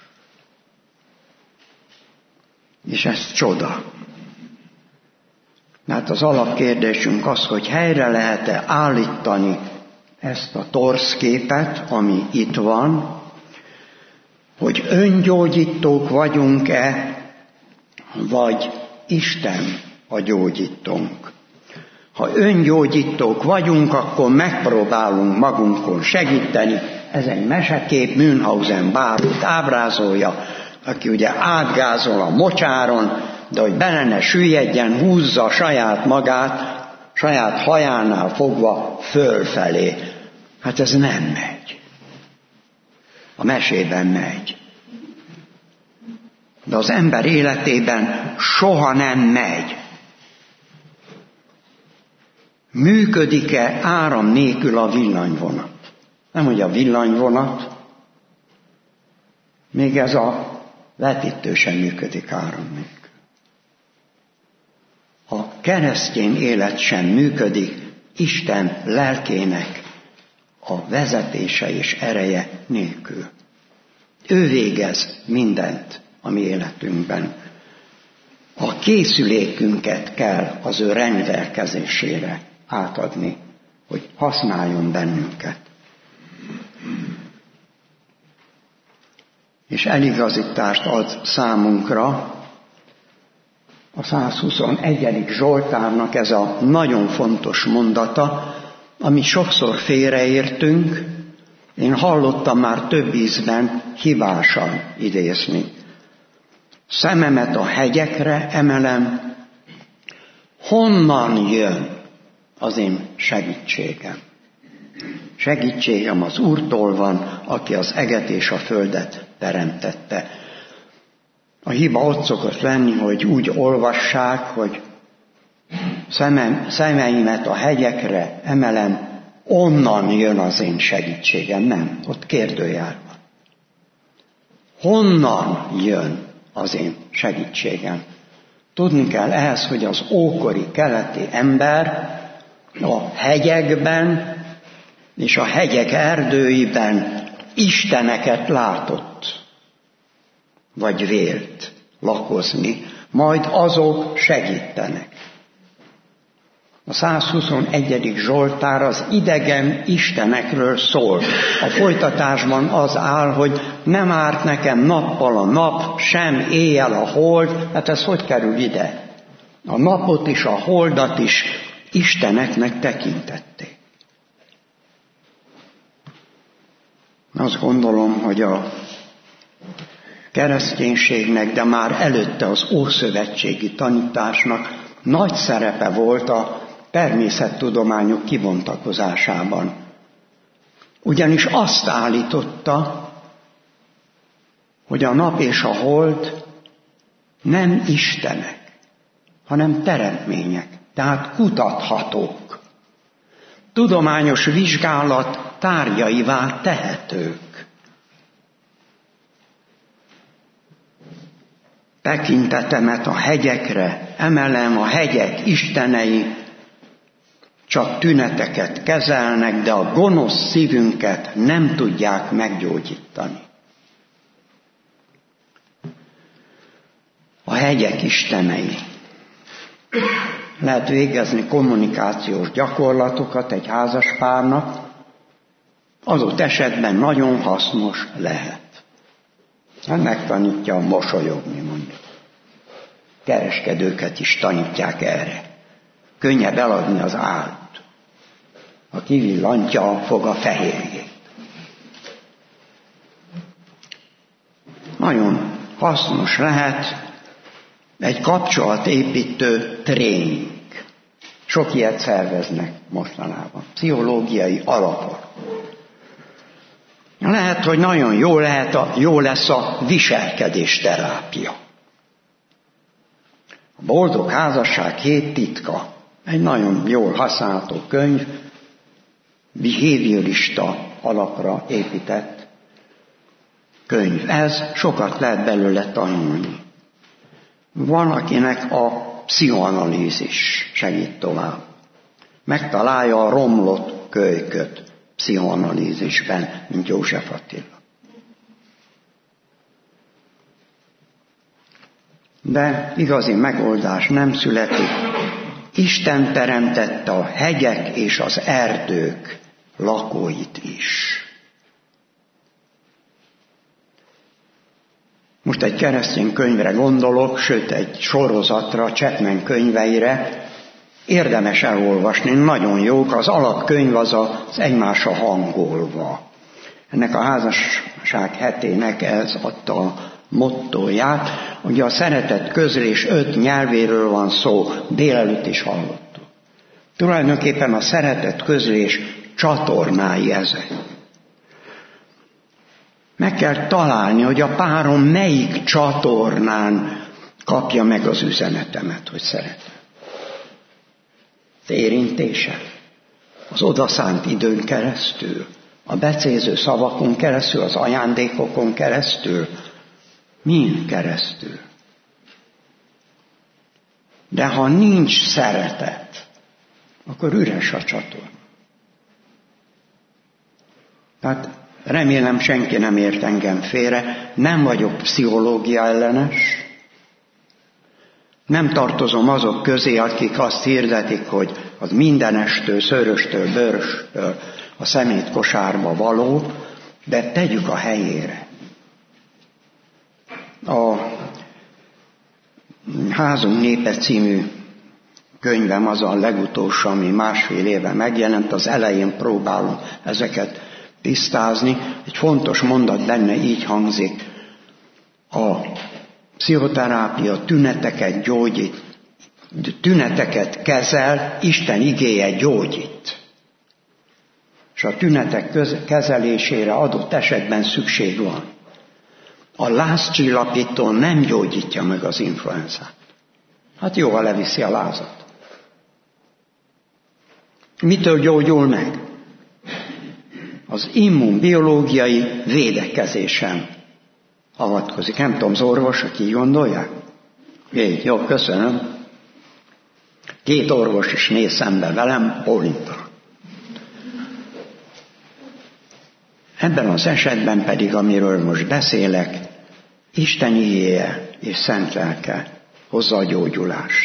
És ez csoda. Hát az alapkérdésünk az, hogy helyre lehet-e állítani ezt a torszképet, ami itt van, hogy öngyógyítók vagyunk-e, vagy Isten a gyógyítónk. Ha öngyógyítók vagyunk, akkor megpróbálunk magunkon segíteni. Ez egy mesekép, Münchhausen bárót ábrázolja, aki ugye átgázol a mocsáron, de hogy bele ne süllyedjen, húzza saját magát, saját hajánál fogva fölfelé. Hát ez nem megy. A mesében megy. De az ember életében soha nem megy. Működik-e áram nélkül a villanyvonat? Nem, hogy a villanyvonat, még ez a vetítő sem működik áram nélkül. A keresztény élet sem működik Isten lelkének a vezetése és ereje nélkül. Ő végez mindent a mi életünkben. A készülékünket kell az ő rendelkezésére átadni, hogy használjon bennünket. És eligazítást ad számunkra a százhuszonegyedik Zsoltárnak ez a nagyon fontos mondata, amit sokszor félreértünk, én hallottam már több ízben hibásan idézni. Szememet a hegyekre emelem, honnan jön az én segítségem? Segítségem az Úrtól van, aki az eget és a földet teremtette. A hiba ott szokott lenni, hogy úgy olvassák, hogy szemem, szemeimet a hegyekre emelem, onnan jön az én segítségem. Nem, ott kérdőjel van. Honnan jön az én segítségem? Tudni kell ehhez, hogy az ókori keleti ember a hegyekben és a hegyek erdőiben isteneket látott, vagy vélt lakozni, majd azok segítenek. A százhuszonegyedik Zsoltár az idegen istenekről szól. A folytatásban az áll, hogy nem árt nekem nappal a nap, sem éjjel a hold. Hát ez hogy kerül ide? A napot is, a holdat is isteneknek tekintették. Azt gondolom, hogy a kereszténységnek, de már előtte az ószövetségi tanításnak nagy szerepe volt a természettudományok kibontakozásában. Ugyanis azt állította, hogy a nap és a hold nem istenek, hanem teremtmények, tehát kutathatók. Tudományos vizsgálat tárgyaivá tehetők. Tekintetemet a hegyekre emelem, a hegyek istenei csak tüneteket kezelnek, de a gonosz szívünket nem tudják meggyógyítani. A hegyek istenei. Lehet végezni kommunikációs gyakorlatokat egy házaspárnak, adott esetben nagyon hasznos lehet. Megtanítja mosolyogni, mondjuk. Kereskedőket is tanítják erre. Könnyebb eladni az árut. A kivillantja fog a fehérjét. Nagyon hasznos lehet egy kapcsolatépítő tréning. Sok ilyet szerveznek mostanában. Pszichológiai alapon. Lehet, hogy nagyon jó, lehet a, jó lesz a viselkedés terápia. A Boldog Házasság hét titka. Egy nagyon jól használható könyv, behaviorista alapra épített könyv. Ez sokat lehet belőle tanulni. Van, akinek a pszichoanalízis segít tovább. Megtalálja a romlott kölyköt pszichoanalízisben, mint József Attila. De igazi megoldás nem születik. Isten teremtette a hegyek és az erdők lakóit is. Most egy keresztény könyvre gondolok, sőt egy sorozatra, Chapman könyveire. Érdemes elolvasni, nagyon jók. Az alapkönyv az az egymásra hangolva. Ennek a házasság hetének ez adta a mottóját. Ugye a szeretet közlés öt nyelvéről van szó, délelőtt is hallottuk. Tulajdonképpen a szeretet közlés csatornái ezek. Meg kell találni, hogy a párom melyik csatornán kapja meg az üzenetemet, hogy szeretem. Az érintése, az odaszánt időn keresztül, a becéző szavakon keresztül, az ajándékokon keresztül, mind keresztül. De ha nincs szeretet, akkor üres a csatorna. Tehát remélem senki nem ért engem félre, nem vagyok pszichológia ellenes, nem tartozom azok közé, akik azt hirdetik, hogy az mindenestől, szőröstől, bőröstől a szemétkosárba való, de tegyük a helyére. A Házunk népe című könyvem az a legutolsó, ami másfél éve megjelent, az elején próbálom ezeket tisztázni. Egy fontos mondat benne így hangzik: a pszichoterápia tüneteket gyógyít, tüneteket kezel, Isten igéje gyógyít. És a tünetek kezelésére adott esetben szükség van. A lázcsillapító nem gyógyítja meg az influenzát. Hát jó, ha leviszi a lázat. Mitől gyógyul meg? Az immunbiológiai védekezésen avatkozik. Nem tudom, az orvosok így gondolják? Így, jó, köszönöm. Két orvos is néz szembe velem, Pólinta. Ebben az esetben pedig, amiről most beszélek, Isten igéje és szent lelke hozza a gyógyulást.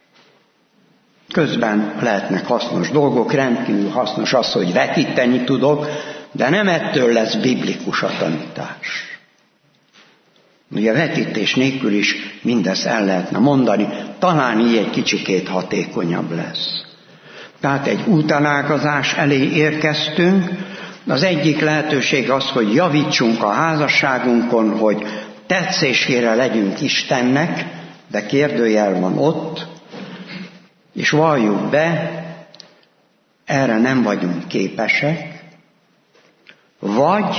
Közben lehetnek hasznos dolgok, rendkívül hasznos az, hogy vetíteni tudok, de nem ettől lesz biblikus a tanítás. Ugye a vetítés nélkül is mindezt el lehetne mondani, talán így egy kicsikét hatékonyabb lesz. Tehát egy útanágazás elé érkeztünk. Az egyik lehetőség az, hogy javítsunk a házasságunkon, hogy tetszésére legyünk Istennek, de kérdőjel van ott, és valljuk be, erre nem vagyunk képesek, vagy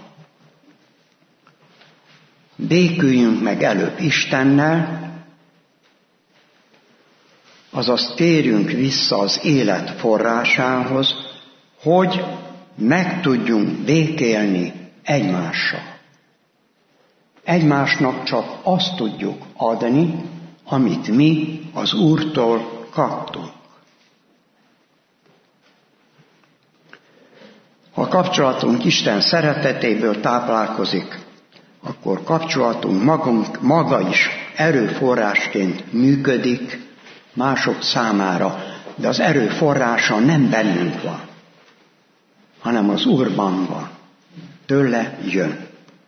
béküljünk meg előbb Istennel, azaz térjünk vissza az élet forrásához, hogy meg tudjunk békélni egymással. Egymásnak csak azt tudjuk adni, amit mi az Úrtól kaptunk. Ha a kapcsolatunk Isten szeretetéből táplálkozik, akkor kapcsolatunk magunk, maga is erőforrásként működik mások számára, de az erőforrása nem bennünk van, hanem az Úrban van. Tőle jön.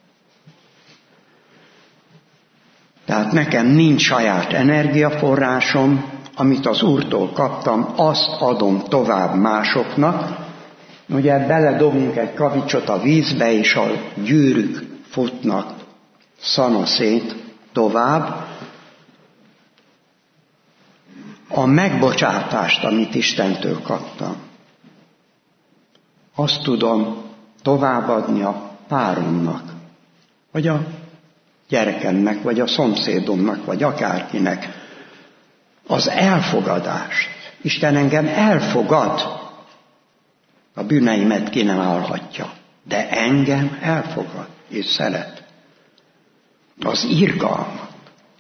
Tehát nekem nincs saját energiaforrásom, amit az Úrtól kaptam, azt adom tovább másoknak. Ugye beledobunk egy kavicsot a vízbe, és a gyűrűk futnak szanaszét tovább. A megbocsátást, amit Istentől kaptam, azt tudom továbbadni a páromnak, vagy a gyerekemnek, vagy a szomszédomnak, vagy akárkinek. Az elfogadást. Isten engem elfogad. A bűneimet ki nem állhatja, de engem elfogad és szeret. Az irgalmat,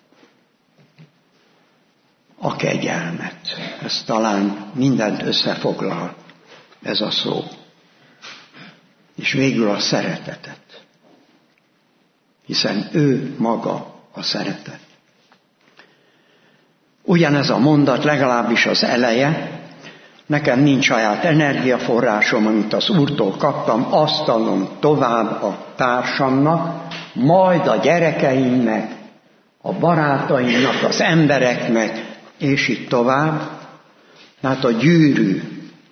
a kegyelmet. Ez talán mindent összefoglal, ez a szó. És végül a szeretetet. Hiszen ő maga a szeretet. Ugyanez a mondat, legalábbis az eleje, nekem nincs saját energiaforrásom, amit az Úrtól kaptam, azt adom tovább a társamnak, majd a gyerekeimnek, a barátaimnak, az embereknek, és így tovább. Tehát a gyűrű,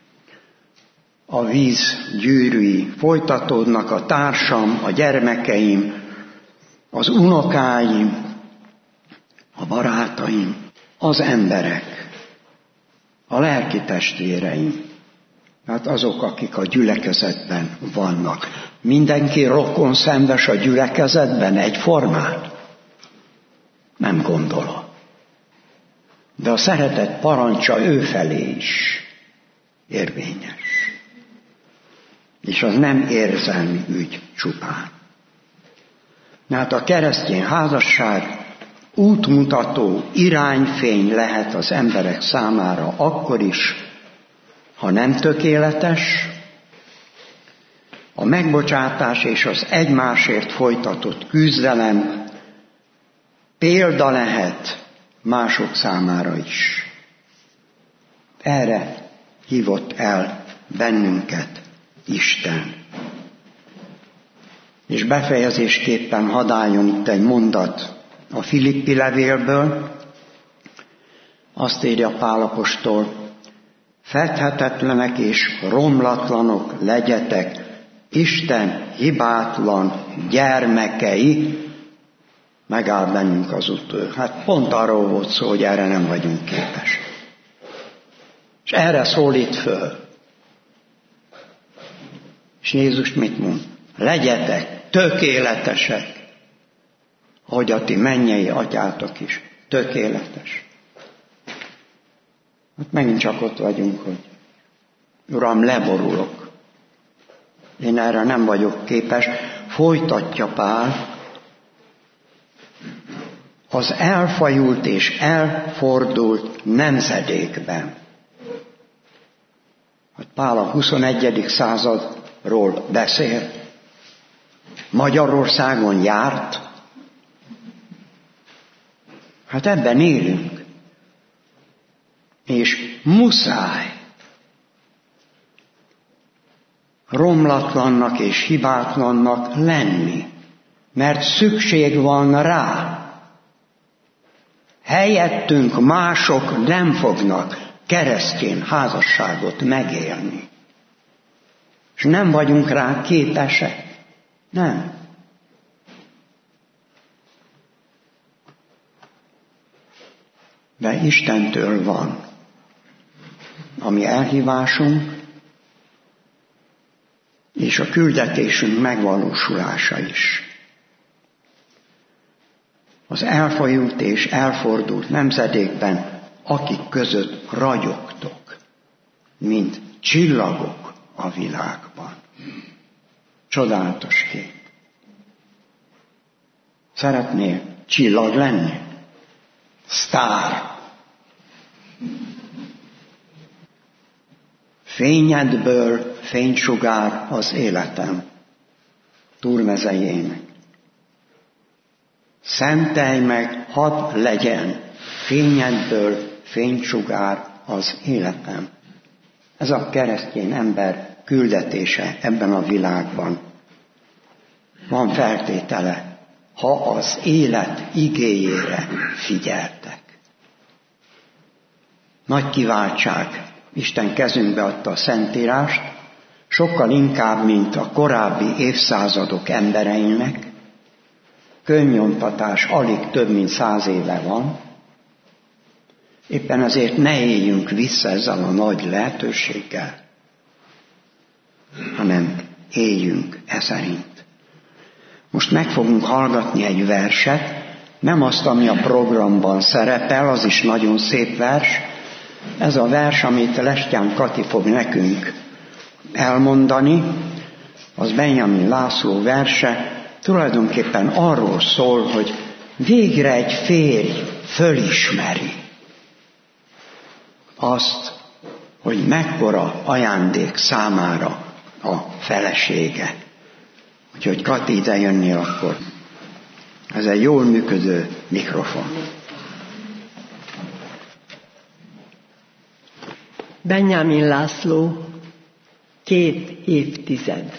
a víz gyűrűi folytatódnak, a társam, a gyermekeim, az unokáim, a barátaim, az emberek, a lelki testvéreim, hát azok, akik a gyülekezetben vannak. Mindenki rokon szenves a gyülekezetben egyformán? Nem gondolom. De a szeretet parancsa ő felé is érvényes. És az nem érzelmi ügy csupán. Hát a keresztény házasság útmutató irányfény lehet az emberek számára akkor is, ha nem tökéletes. A megbocsátás és az egymásért folytatott küzdelem példa lehet mások számára is. Erre hívott el bennünket Isten. És befejezésképpen hadd álljon itt egy mondat a Filippi levélből. Azt írja Pál apostol: fedhetetlenek és romlatlanok legyetek, Isten hibátlan gyermekei. Megáll bennünk az út. Hát pont arról volt szó, hogy erre nem vagyunk képesek. És erre szólít föl. És Jézus mit mond? Legyetek tökéletesek, ahogy a ti mennyei atyátok is tökéletes. Hát megint csak ott vagyunk, hogy Uram, leborulok. Én erre nem vagyok képes. Folytatja Pál, az elfajult és elfordult nemzedékben. Hát Pál a huszonegyedik századról beszél. Magyarországon járt. Hát ebben élünk. És muszáj romlatlannak és hibátlannak lenni, mert szükség van rá. Helyettünk mások nem fognak keresztény házasságot megélni. És nem vagyunk rá képesek. Nem. De Istentől van a mi elhívásunk és a küldetésünk megvalósulása is. Az elfajult és elfordult nemzedékben, akik között ragyogtok, mint csillagok a világban. Csodálatos kép. Szeretnél csillag lenni? Sztár. Fényedből fénysugár az életem. Túrmezejének. Szentelj meg, hadd legyen fényedből fénysugár az életem. Ez a keresztény ember küldetése ebben a világban. Van feltétele, ha az élet igéjére figyeltek. Nagy kiváltság. Isten kezünkbe adta a Szentírást, sokkal inkább, mint a korábbi évszázadok embereinek. Könnyomtatás alig több mint száz éve van. Éppen ezért ne éljünk vissza ezzel a nagy lehetőséggel, hanem éljünk e szerint. Most meg fogunk hallgatni egy verset, nem azt, ami a programban szerepel, az is nagyon szép vers. Ez a vers, amit Lestján Kati fog nekünk elmondani, az Benjamin László verse, tulajdonképpen arról szól, hogy végre egy férj fölismeri azt, hogy mekkora ajándék számára a felesége. Úgyhogy Kati, ide jönnél akkor. Ez egy jól működő mikrofon. Benjamin László, két évtized.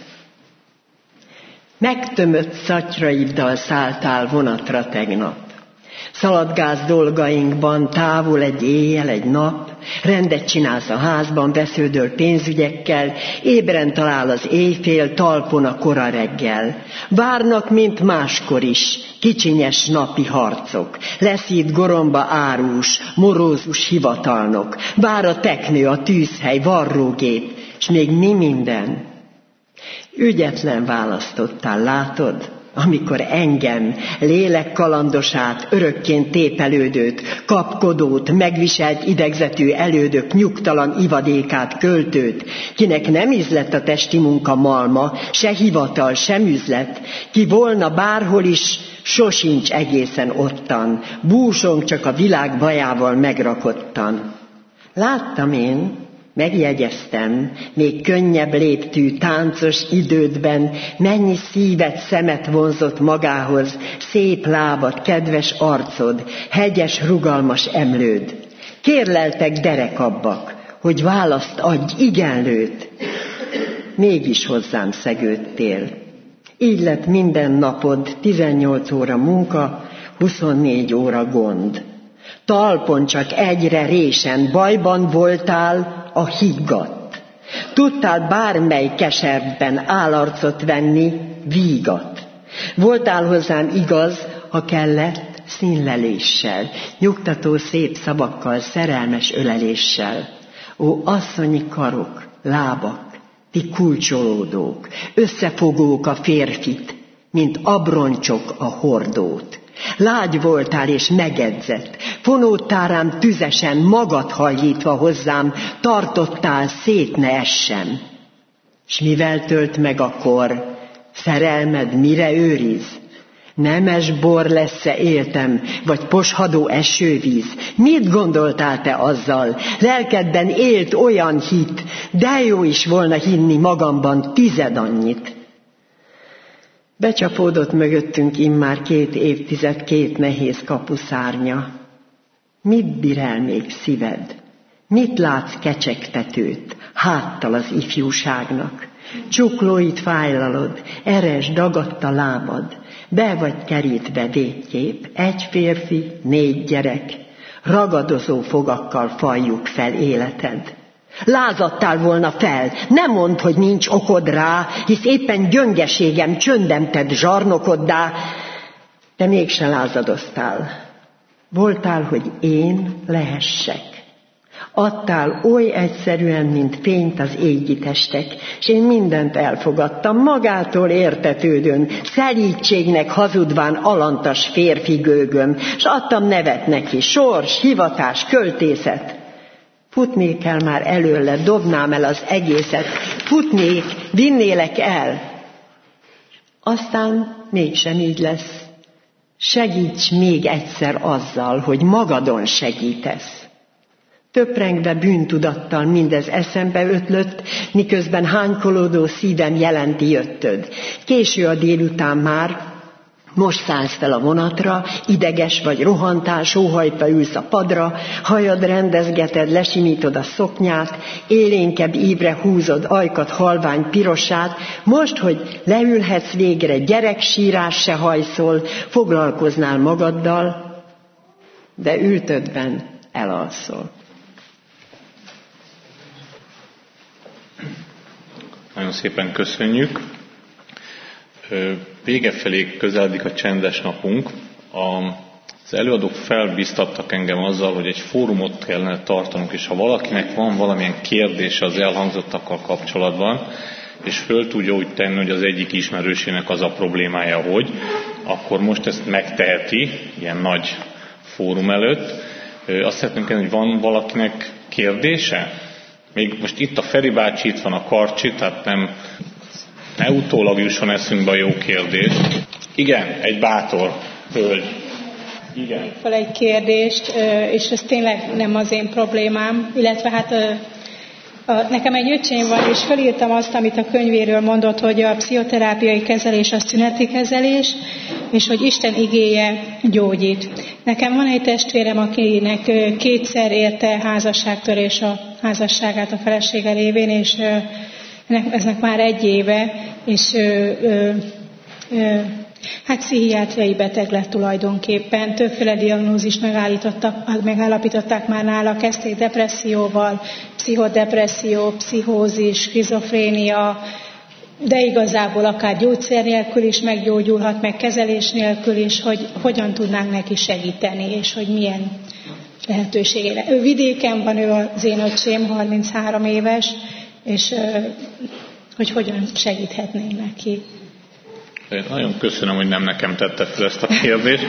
Megtömött szatyraiddal szálltál vonatra tegnap. Szaladgálsz dolgainkban, távol egy éjjel, egy nap, rendet csinálsz a házban, vesződöl pénzügyekkel, ébren talál az éjfél, talpon a kora reggel. Várnak, mint máskor is, kicsinyes napi harcok, leszít goromba árus, morózus hivatalnok, vár a teknő, a tűzhely, varrógép, és még mi minden. Ügyetlen választottál, látod? Amikor engem, lélek kalandosát, örökként tépelődőt, kapkodót, megviselt idegzetű elődök nyugtalan ivadékát, költőt, kinek nem ízlett a testi munka malma, se hivatal, sem üzlet, ki volna bárhol is, sosincs egészen ottan, búsong csak a világ bajával megrakottan. Láttam én, megjegyeztem, még könnyebb léptű, táncos idődben, mennyi szívet, szemet vonzott magához, szép lábad, kedves arcod, hegyes, rugalmas emlőd. Kérleltek derekabbak, hogy választ adj, igenlőt. Mégis hozzám szegődtél. Így lett minden napod, tizennyolc óra munka, huszonnégy óra gond. Talpon csak egyre résen, bajban voltál, a higgadt. Tudtál bármely keserben állarcot venni, vígat. Voltál hozzám igaz, ha kellett, színleléssel, nyugtató szép szavakkal, szerelmes öleléssel. Ó, asszonyi karok, lábak, ti kulcsolódók, összefogók a férfit, mint abroncsok a hordót. Lágy voltál és megedzett, fonódtál rám tüzesen, magad hajlítva hozzám, tartottál, szét ne essen. S mivel tölt meg a kor, szerelmed mire őriz? Nemes bor lesz-e éltem, vagy poshadó esővíz? Mit gondoltál te azzal? Lelkedben élt olyan hit, de jó is volna hinni magamban tized annyit. Becsapódott mögöttünk immár két évtized, két nehéz kapuszárnya. Mit bír el még szíved? Mit látsz kecsegtetőt, háttal az ifjúságnak? Csuklóit fájlalod, eres, dagadt a lábad, be vagy kerítve vétkép, egy férfi, négy gyerek, ragadozó fogakkal fajjuk fel életed. Lázadtál volna fel, nem mondd, hogy nincs okod rá, hisz éppen gyöngeségem, csöndem tett zsarnokoddá, de mégse lázadoztál. Voltál, hogy én lehessek. Adtál oly egyszerűen, mint fényt az égi testek, és én mindent elfogadtam, magától értetődön, szelídségnek hazudván alantas férfi gőgöm, s adtam nevet neki, sors, hivatás, költészet. Futnék el már előle, dobnám el az egészet, futnék, vinnélek el. Aztán mégsem így lesz. Segíts még egyszer azzal, hogy magadon segítesz. Töprengve bűntudattal mindez eszembe ötlött, miközben hánykolódó szívem jelenti jöttöd. Késő a délután már, most szállsz fel a vonatra, ideges vagy, rohantál, sóhajtva ülsz a padra, hajad rendezgeted, lesimítod a szoknyát, élénkebb ívre húzod ajkat halvány pirosát, most, hogy leülhetsz végre, gyereksírás se hajszol, foglalkoznál magaddal, de ültödben elalszol. Nagyon szépen köszönjük. Vége felé közeledik a csendes napunk. Az előadók felbiztattak engem azzal, hogy egy fórumot kellene tartanunk, és ha valakinek van valamilyen kérdése az elhangzottakkal kapcsolatban, és föl tudja úgy tenni, hogy az egyik ismerősének az a problémája, hogy, akkor most ezt megteheti, ilyen nagy fórum előtt. Azt szeretném kérdezni, hogy van valakinek kérdése? Még most itt a Feri bácsi, itt van a Karcsi, tehát nem, ne utólag jusson eszünkbe a jó kérdés. Igen, egy bátor hölgy. Igen. Fel egy kérdést, és ez tényleg nem az én problémám, illetve hát nekem egy öcsém van, és felírtam azt, amit a könyvéről mondott, hogy a pszichoterápiai kezelés az szüneti kezelés, és hogy Isten igéje gyógyít. Nekem van egy testvérem, akinek kétszer érte házasságtörés a házasságát a felesége révén, és eznek már egy éve, és ö, ö, ö, hát pszichiátriai beteg lett tulajdonképpen. Többféle diagnózist megállapították már nála, kezdték depresszióval, pszichodepresszió, pszichózis, skizofrénia, de igazából akár gyógyszer nélkül is meggyógyulhat, meg kezelés nélkül is, hogy hogyan tudnánk neki segíteni, és hogy milyen lehetőségére. Ő vidéken van, ő az én öcsém, harminchárom éves, és hogy hogyan segíthetnénk neki. Én nagyon köszönöm, hogy nem nekem tette fel ezt a kérdést.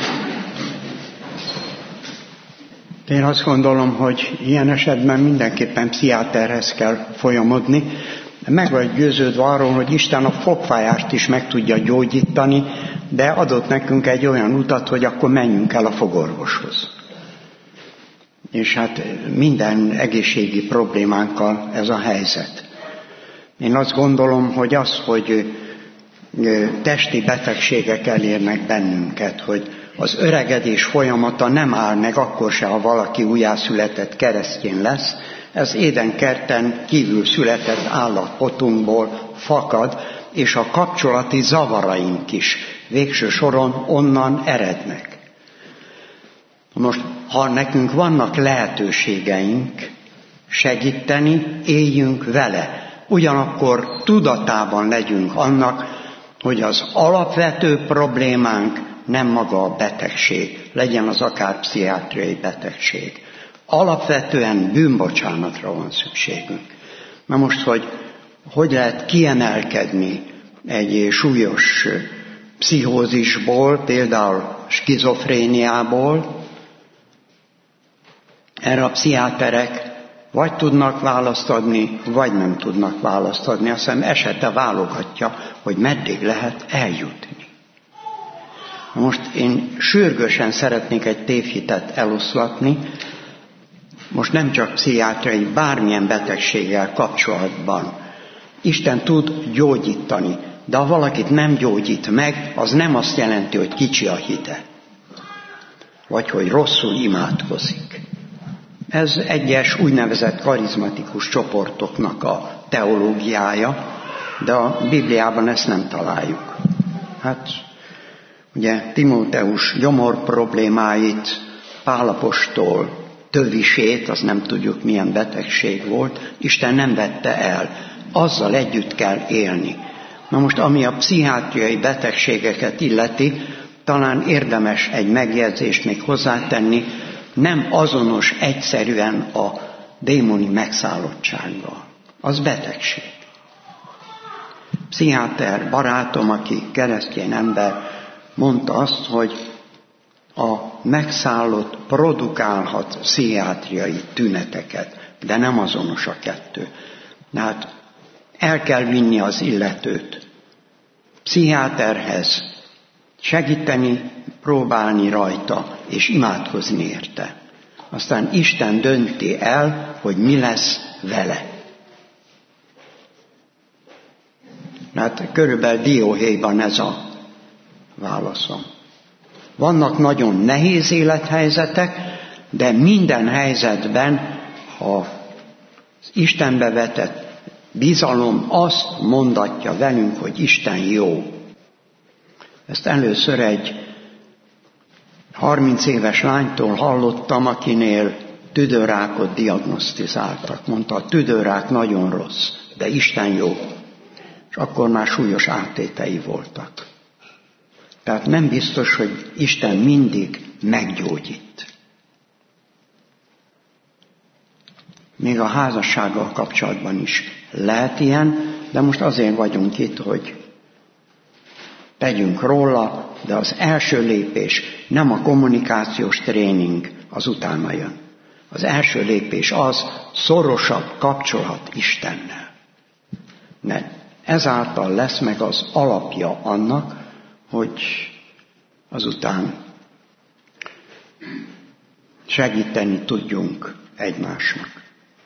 Én azt gondolom, hogy ilyen esetben mindenképpen pszichiáterhez kell folyamodni. Meg vagy győződve arról, hogy Isten a fogfájást is meg tudja gyógyítani, de adott nekünk egy olyan utat, hogy akkor menjünk el a fogorvoshoz. És hát minden egészségi problémánkkal ez a helyzet. Én azt gondolom, hogy az, hogy testi betegségek elérnek bennünket, hogy az öregedés folyamata nem áll meg akkor se, ha valaki újjászületett keresztény lesz, ez édenkerten kívül született állapotunkból fakad, és a kapcsolati zavaraink is végső soron onnan erednek. Most, ha nekünk vannak lehetőségeink segíteni, éljünk vele. Ugyanakkor tudatában legyünk annak, hogy az alapvető problémánk nem maga a betegség, legyen az akár pszichiátriai betegség. Alapvetően bűnbocsánatra van szükségünk. Na most, hogy hogy lehet kiemelkedni egy súlyos pszichózisból, például skizofréniából, erre a pszichiáterek vagy tudnak választ adni, vagy nem tudnak választ adni. Azt hiszem esete válogatja, hogy meddig lehet eljutni. Most én sürgősen szeretnék egy tévhitet eloszlatni, most nem csak pszichiátriai, bármilyen betegséggel kapcsolatban. Isten tud gyógyítani, de ha valakit nem gyógyít meg, az nem azt jelenti, hogy kicsi a hite, vagy hogy rosszul imádkozik. Ez egyes úgynevezett karizmatikus csoportoknak a teológiája, de a Bibliában ezt nem találjuk. Hát ugye Timóteus gyomor problémáit, Pál apostol tövisét, az nem tudjuk milyen betegség volt, Isten nem vette el. Azzal együtt kell élni. Na most, ami a pszichiátriai betegségeket illeti, talán érdemes egy megjegyzést még hozzátenni, nem azonos egyszerűen a démoni megszállottsággal. Az betegség. Pszichiáter barátom, aki keresztény ember, mondta azt, hogy a megszállott produkálhat pszichiátriai tüneteket, de nem azonos a kettő. Hát el kell vinni az illetőt pszichiáterhez, segíteni, próbálni rajta, és imádkozni érte. Aztán Isten dönti el, hogy mi lesz vele. Hát körülbelül dióhéjban ez a válaszom. Vannak nagyon nehéz élethelyzetek, de minden helyzetben, ha az Istenbe vetett bizalom azt mondatja velünk, hogy Isten jó. Ezt először egy harminc éves lánytól hallottam, akinél tüdőrákot diagnosztizáltak. Mondta, a tüdőrák nagyon rossz, de Isten jó. És akkor már súlyos áttétei voltak. Tehát nem biztos, hogy Isten mindig meggyógyít. Még a házassággal kapcsolatban is lehet ilyen, de most azért vagyunk itt, hogy tegyünk róla, de az első lépés nem a kommunikációs tréning, az utána jön. Az első lépés az szorosabb kapcsolat Istennel. Mert ezáltal lesz meg az alapja annak, hogy azután segíteni tudjunk egymásnak.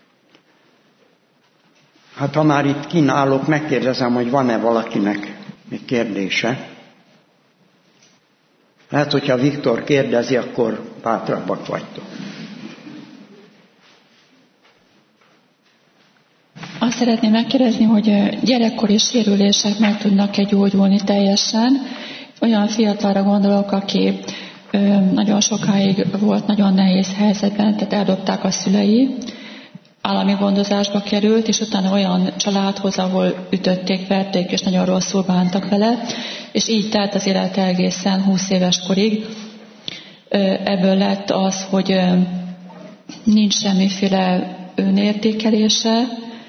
Hát ha már itt kínálok, megkérdezem, hogy van-e valakinek még kérdése. Lehet, hogyha Viktor kérdezi, akkor bátrabbak vagytok. Azt szeretném megkérdezni, hogy gyerekkori sérülések meg tudnak-e gyógyulni teljesen. Olyan fiatalra gondolok, aki nagyon sokáig volt nagyon nehéz helyzetben, tehát eldobták a szülei, állami gondozásba került, és utána olyan családhoz, ahol ütötték, verték, és nagyon rosszul bántak vele, és így telt az élet egészen húsz éves korig. Ebből lett az, hogy nincs semmiféle önértékelése,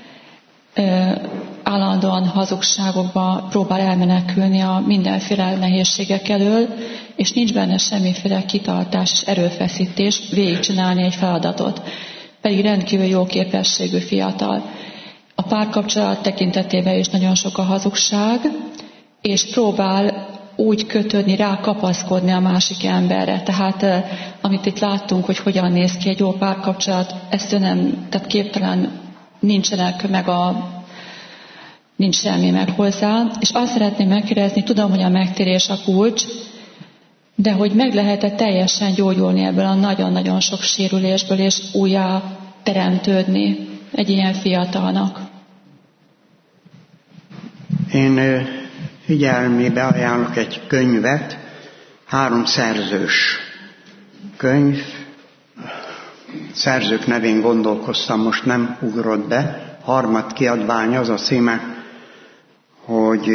állandóan hazugságokba próbál elmenekülni a mindenféle nehézségek elől, és nincs benne semmiféle kitartás és erőfeszítés végigcsinálni egy feladatot. Pedig rendkívül jó képességű fiatal. A párkapcsolat tekintetében is nagyon sok a hazugság, és próbál úgy kötődni, rá kapaszkodni a másik emberre. Tehát amit itt láttunk, hogy hogyan néz ki egy jó párkapcsolat, ezt ő nem, tehát képtelen nincsenek meg a nincs semmi meg hozzá. És azt szeretném megkérdezni, tudom, hogy a megtérés a kulcs, de hogy meg lehet-e teljesen gyógyulni ebből a nagyon-nagyon sok sérülésből, és újjá teremtődni egy ilyen fiatalnak? Én figyelmébe ajánlok egy könyvet, három szerzős könyv. Szerzők nevén gondolkoztam, most nem ugrott be. Harmad kiadvány, az a címe, hogy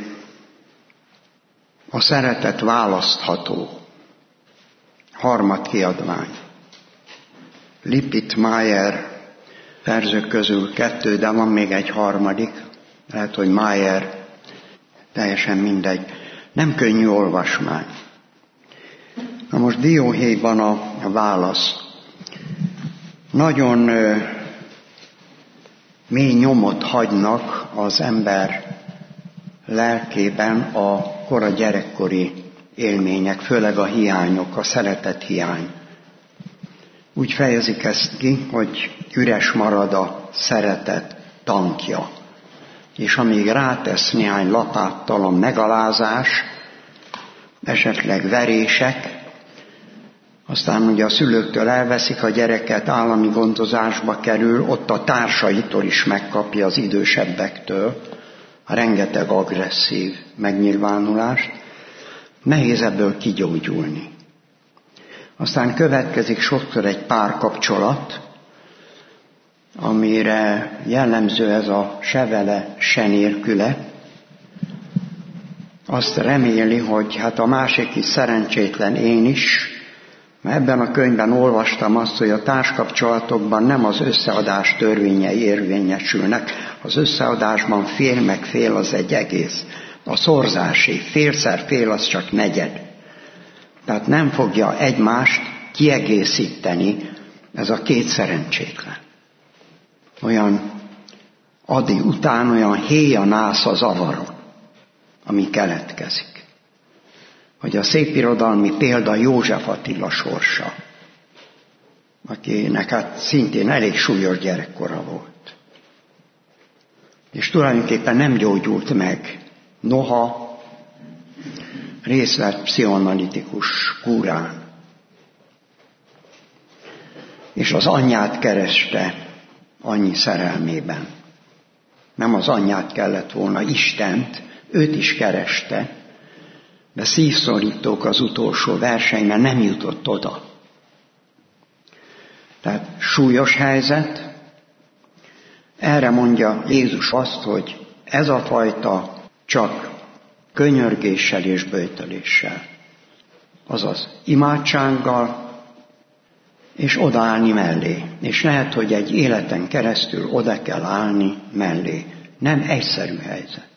a szeretet választható. Harmad kiadvány. Lippitt Meyer szerzők közül kettő, de van még egy harmadik. Lehet, hogy Meyer, teljesen mindegy. Nem könnyű olvasmány. Na most dióhéjban a, a válasz. Nagyon ö, mély nyomot hagynak az ember lelkében a kora gyerekkori élmények, főleg a hiányok, a szeretet hiány. Úgy fejezik ezt ki, hogy üres marad a szeretet tankja. És amíg rátesz néhány lapáttal a megalázás, esetleg verések, aztán ugye a szülőktől elveszik a gyereket, állami gondozásba kerül, ott a társaitól is megkapja, az idősebbektől a rengeteg agresszív megnyilvánulást. Nehéz ebből kigyógyulni. Aztán következik sokszor egy párkapcsolat, amire jellemző ez a se vele, se nélküle. Azt reméli, hogy hát a másik is szerencsétlen, én is. Mert ebben a könyvben olvastam azt, hogy a társkapcsolatokban nem az összeadás törvényei érvényesülnek. Az összeadásban fél meg fél az egy egész. A szorzásé, félszer fél az csak negyed. Tehát nem fogja egymást kiegészíteni ez a két szerencsétlen. Olyan Adi után olyan héja nász a zavaron, ami keletkezik. Vagy a szépirodalmi példa József Attila sorsa, akinek hát szintén elég súlyos gyerekkora volt. És tulajdonképpen nem gyógyult meg, noha részt vett pszichoanalitikus kúrán. És az anyját kereste annyi szerelmében. Nem az anyját kellett volna, Istent, őt is kereste, de szívszorítók az utolsó verseny, mert nem jutott oda. Tehát súlyos helyzet. Erre mondja Jézus azt, hogy ez a fajta csak könyörgéssel és böjtöléssel, azaz imádsággal, és odaállni mellé. És lehet, hogy egy életen keresztül oda kell állni mellé. Nem egyszerű helyzet.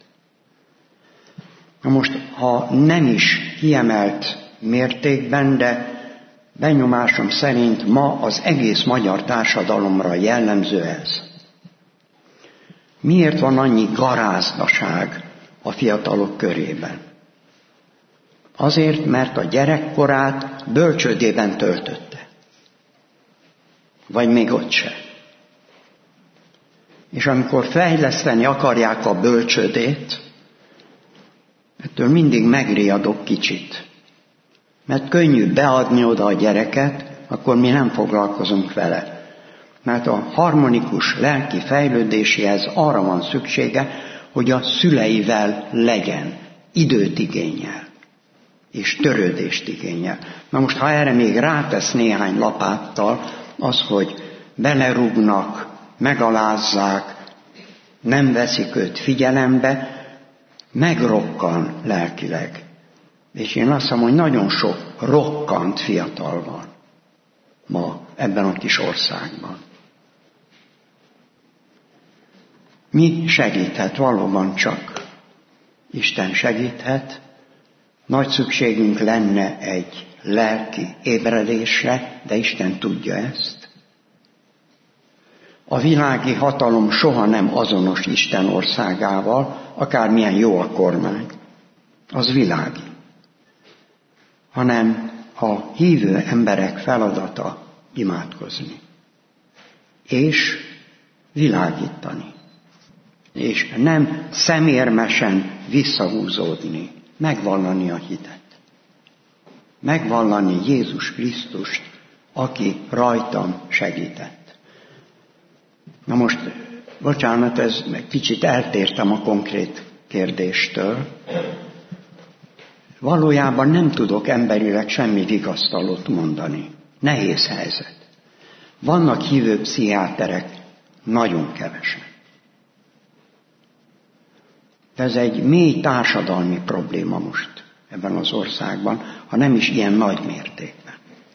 Na most, ha nem is kiemelt mértékben, de benyomásom szerint ma az egész magyar társadalomra jellemző ez. Miért van annyi garázdaság a fiatalok körében? Azért, mert a gyerekkorát bölcsődében töltötte. Vagy még ott se. És amikor fejleszteni akarják a bölcsődét, ettől mindig megriadok kicsit. Mert könnyű beadni oda a gyereket, akkor mi nem foglalkozunk vele. Mert a harmonikus lelki fejlődéséhez arra van szüksége, hogy a szüleivel legyen, időt igényel, és törődést igényel. Na most, ha erre még rátesz néhány lapáttal, az, hogy belerúgnak, megalázzák, nem veszik őt figyelembe, megrokkan lelkileg. És én azt mondom, hogy nagyon sok rokkant fiatal van ma ebben a kis országban. Mi segíthet? Valóban csak Isten segíthet. Nagy szükségünk lenne egy lelki ébredésre, de Isten tudja ezt. A világi hatalom soha nem azonos Isten országával, akármilyen jó a kormány. Az világi. Hanem a hívő emberek feladata imádkozni. És világítani. És nem szemérmesen visszahúzódni, megvallani a hitet. Megvallani Jézus Krisztust, aki rajtam segített. Na most, bocsánat, ez kicsit eltértem a konkrét kérdéstől. Valójában nem tudok emberileg semmi vigasztalót mondani. Nehéz helyzet. Vannak hívő pszichiáterek, nagyon kevesen. Ez egy mély társadalmi probléma most ebben az országban, ha nem is ilyen nagy mértékben.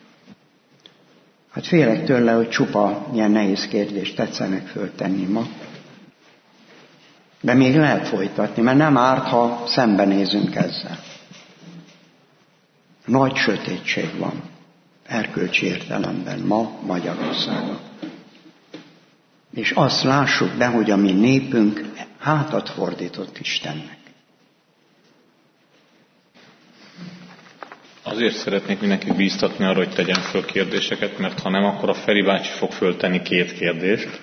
Hát félek tőle, hogy csupa ilyen nehéz kérdést tetszenek föltenni ma. De még lehet folytatni, mert nem árt, ha szembenézünk ezzel. Nagy sötétség van erkölcsi értelemben ma Magyarországon. És azt lássuk be, hogy a mi népünk hátat fordított Istennek. Azért szeretnék mindenkit bíztatni arra, hogy tegyen föl kérdéseket, mert ha nem, akkor a Feri bácsi fog föltenni két kérdést.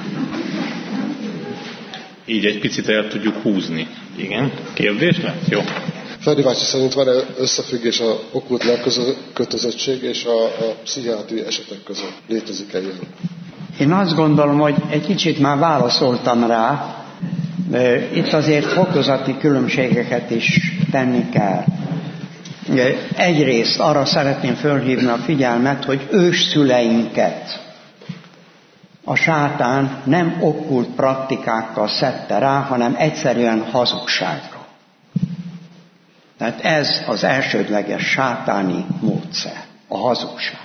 Így egy picit el tudjuk húzni. Igen? Kérdés lesz? Jó. Feri bácsi szerint van-e összefüggés a okkult megkötözöttség és a, a pszichiátri esetek között? Létezik-e ilyen? Én azt gondolom, hogy egy kicsit már válaszoltam rá. Itt azért fokozati különbségeket is tenni kell. Egyrészt arra szeretném fölhívni a figyelmet, hogy ősszüleinket a sátán nem okkult praktikákkal szedte rá, hanem egyszerűen hazugsággal. Tehát ez az elsődleges sátáni módszer, a hazugság.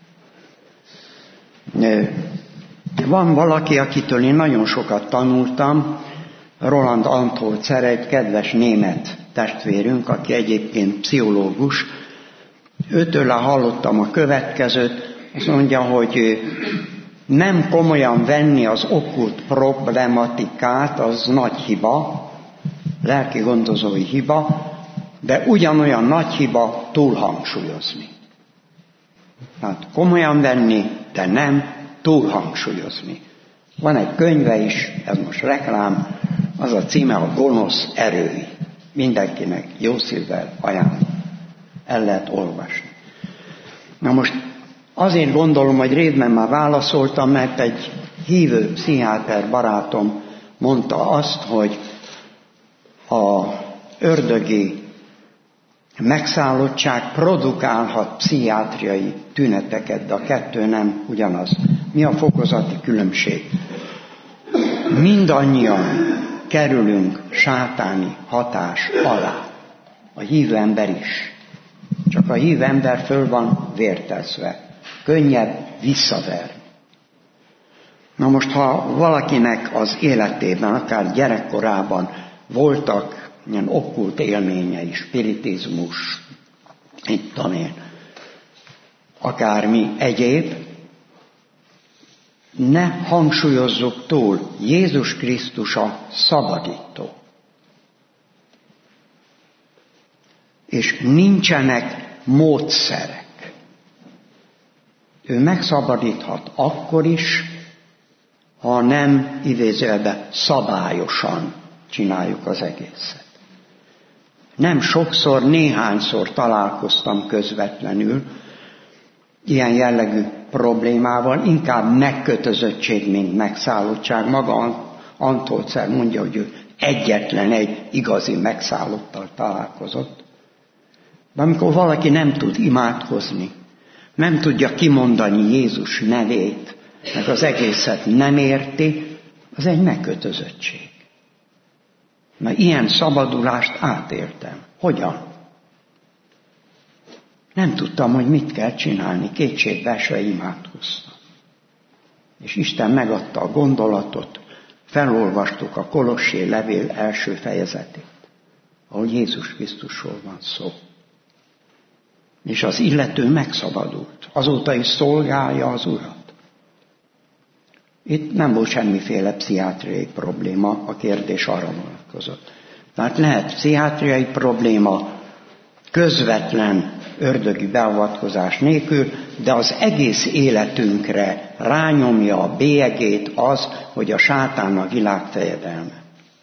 Van valaki, akitől én nagyon sokat tanultam, Roland Antholzer, egy kedves német testvérünk, aki egyébként pszichológus. Őtől hallottam a következőt, azt mondja, hogy Nem komolyan venni az okkult problematikát, az nagy hiba, lelki gondozói hiba, de ugyanolyan nagy hiba túlhangsúlyozni. Hát komolyan venni, de nem túlhangsúlyozni. Van egy könyve is, ez most reklám, az a címe a Gonosz erői. Mindenkinek jó szívvel ajánlom. El lehet olvasni. Na most azért gondolom, hogy részben már válaszoltam, mert egy hívő pszichiáter barátom mondta azt, hogy a ördögi megszállottság produkálhat pszichiátriai tüneteket, de a kettő nem ugyanaz. Mi a fokozati különbség? Mindannyian kerülünk sátáni hatás alá. A hívő ember is. Csak a hívő ember föl van vértezve. Könnyebb visszaverni. Na most, ha valakinek az életében, akár gyerekkorában voltak ilyen okkult élményei, spiritizmus, itt tudom én, akármi egyéb, ne hangsúlyozzuk túl, Jézus Krisztus a szabadító. És nincsenek módszerek. Ő megszabadíthat akkor is, ha nem idézőjelben szabályosan csináljuk az egészet. Nem sokszor, néhányszor találkoztam közvetlenül ilyen jellegű problémával, inkább megkötözöttség, mint megszállottság. Maga Antolcer mondja, hogy ő egyetlen egy igazi megszállottal találkozott. De amikor valaki nem tud imádkozni, nem tudja kimondani Jézus nevét, meg az egészet nem érti, az egy megkötözöttség. Na, ilyen szabadulást átéltem. Hogyan? Nem tudtam, hogy mit kell csinálni, kétségbeesve imádkoztam. És Isten megadta a gondolatot, felolvastuk a Kolossé levél első fejezetét, ahol Jézus Krisztusról van szó. És az illető megszabadult. Azóta is szolgálja az Urat. Itt nem volt semmiféle pszichiátriai probléma, a kérdés arra vonatkozott. Tehát lehet pszichiátriai probléma közvetlen ördögi beavatkozás nélkül, de az egész életünkre rányomja a bélyegét az, hogy a sátán a világ fejedelme.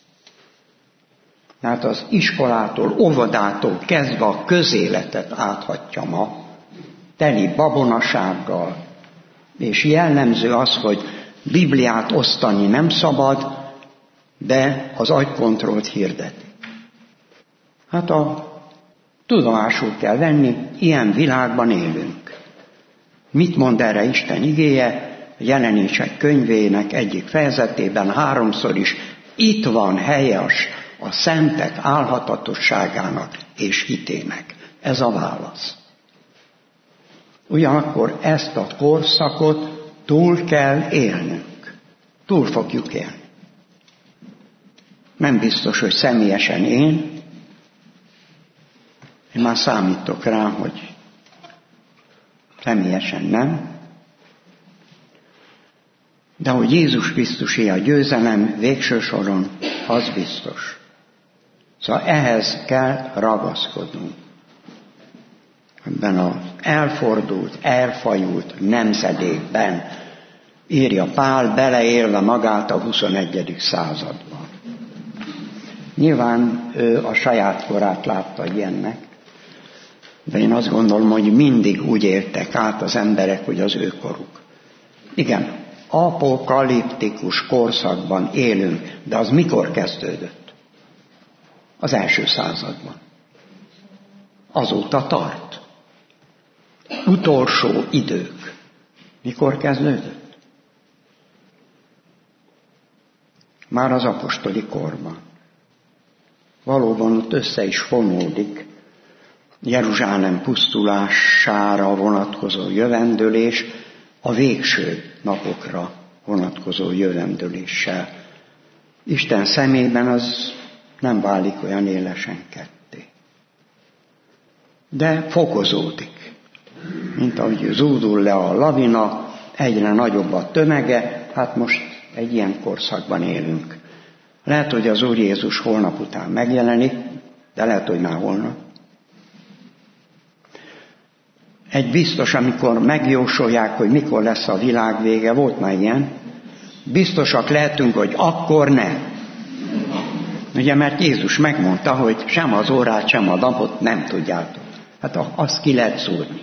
Tehát az iskolától, óvodától kezdve a közéletet áthatja ma, teli babonasággal, és jellemző az, hogy Bibliát osztani nem szabad, de az agykontrollt hirdeti. Hát a tudomásul kell venni, ilyen világban élünk. Mit mond erre Isten igéje? A Jelenések könyvének egyik fejezetében háromszor is itt van helyes a szentek álhatatosságának és hitének. Ez a válasz. Ugyanakkor ezt a korszakot túl kell élnünk. Túl fogjuk élni. Nem biztos, hogy személyesen én, én már számítok rá, hogy személyesen nem, de hogy Jézus Krisztusé a győzelem végső soron, az biztos. Szóval ehhez kell ragaszkodnunk. Ebben az elfordult, elfajult nemzedékben írja Pál, beleélve magát a huszonegyedik században. Nyilván ő a saját korát látta ilyennek, de én azt gondolom, hogy mindig úgy éltek át az emberek, hogy az ő koruk. Igen, apokaliptikus korszakban élünk, de az mikor kezdődött? Az első században. Azóta tart. Utolsó idők. Mikor kezdődött? Már az apostoli korban. Valóban ott össze is fonódik Jeruzsálem pusztulására vonatkozó jövendőlés a végső napokra vonatkozó jövendőléssel. Isten szemében az nem válik olyan élesen ketté. De fokozódik. Mint ahogy zúdul le a lavina, egyre nagyobb a tömege, hát most egy ilyen korszakban élünk. Lehet, hogy az Úr Jézus holnap után megjelenik, de lehet, hogy már holnap. Egy biztos, amikor megjósolják, hogy mikor lesz a világ vége, volt már ilyen, biztosak lehetünk, hogy akkor nem. Ugye, mert Jézus megmondta, hogy sem az órát, sem a napot nem tudjátok. Hát azt ki lehet szúrni.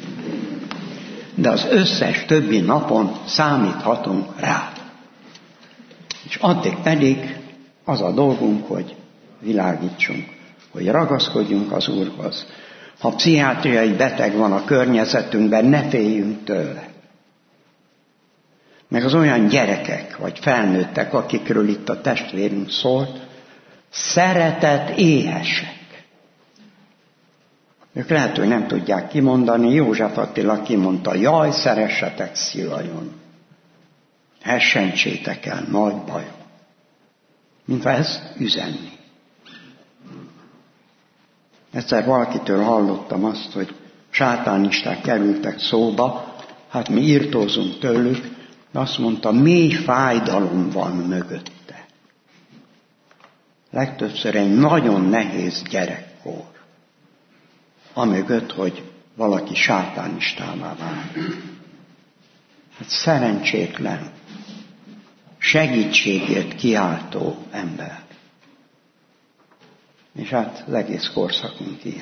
De az összes többi napon számíthatunk rá. És addig pedig az a dolgunk, hogy világítsunk, hogy ragaszkodjunk az Úrhoz. Ha pszichiátriai beteg van a környezetünkben, ne féljünk tőle. Meg az olyan gyerekek, vagy felnőttek, akikről itt a testvérünk szólt, szeretet éhesek. Ők lehet, hogy nem tudják kimondani. József Attila kimondta, jaj, szeressetek szívajon. Hessentsétek el, nagy bajom. Mintha ezt üzenni. Egyszer valakitől hallottam azt, hogy sátánisták kerültek szóba, hát mi irtózunk tőlük, de azt mondta, mély fájdalom van mögötte. Legtöbbször egy nagyon nehéz gyerekkor, amögött, hogy valaki sátánistává vált. Hát szerencsétlen, segítségért kiáltó ember. És hát az egész korszakunk ilyen.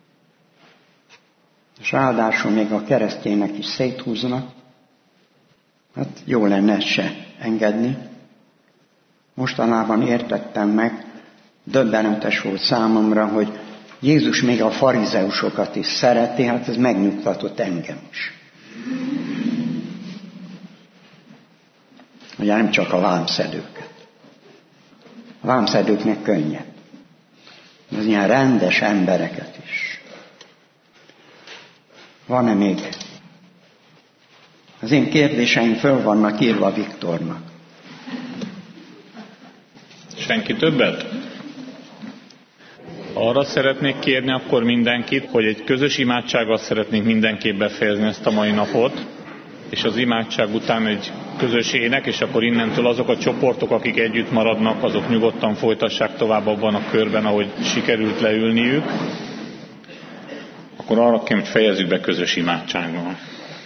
És ráadásul még a keresztjének is széthúznak. Hát jó lenne ezt se engedni. Mostanában értettem meg, döbbenetes volt számomra, hogy Jézus még a farizeusokat is szereti, hát ez megnyugtatott engem is. Ugye nem csak a vámszedőket. A vámszedőknek könnyebb. Az ilyen rendes embereket is. Van-e még? Az én kérdéseim föl vannak írva Viktornak. Senki többet? Arra szeretnék kérni akkor mindenkit, hogy egy közös imádsággal szeretnénk mindenképp befejezni ezt a mai napot, és az imádság után egy közös ének, és akkor innentől azok a csoportok, akik együtt maradnak, azok nyugodtan folytassák tovább abban a körben, ahogy sikerült leülniük. Akkor arra kérem, hogy fejezzük be közös imádsággal.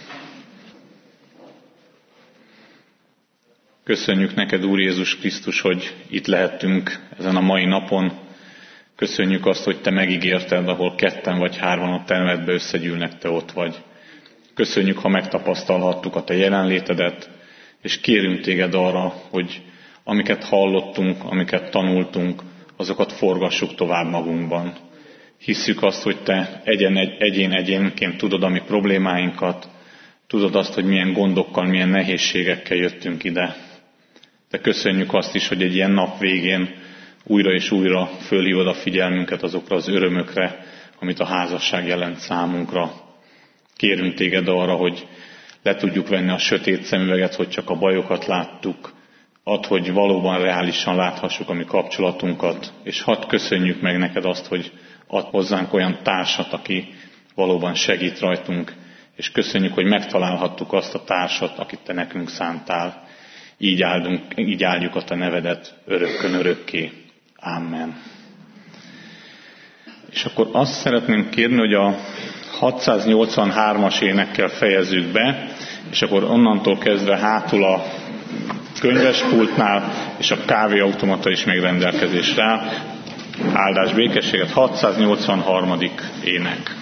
Köszönjük neked, Úr Jézus Krisztus, hogy itt lehettünk ezen a mai napon. Köszönjük azt, hogy te megígérted, ahol ketten vagy hárman a temetbe összegyűlnek, te ott vagy. Köszönjük, ha megtapasztalhattuk a te jelenlétedet, és kérünk téged arra, hogy amiket hallottunk, amiket tanultunk, azokat forgassuk tovább magunkban. Hisszük azt, hogy te egyen, egyén egyénként tudod a mi problémáinkat, tudod azt, hogy milyen gondokkal, milyen nehézségekkel jöttünk ide. De köszönjük azt is, hogy egy ilyen nap végén újra és újra fölhívod a figyelmünket azokra az örömökre, amit a házasság jelent számunkra. Kérünk téged arra, hogy le tudjuk venni a sötét szemüveget, hogy csak a bajokat láttuk, add, hogy valóban reálisan láthassuk a mi kapcsolatunkat, és hadd köszönjük meg neked azt, hogy add hozzánk olyan társat, aki valóban segít rajtunk, és köszönjük, hogy megtalálhattuk azt a társat, akit te nekünk szántál. Így, áldunk, így áldjuk a te nevedet örökkön örökké. Amen. És akkor azt szeretném kérni, hogy a hatszáznyolcvanhármas énekkel fejezzük be, és akkor onnantól kezdve hátul a könyvespultnál és a kávéautomata is még rendelkezésre áll. Áldás békességet, hatszáznyolcvanharmadik ének.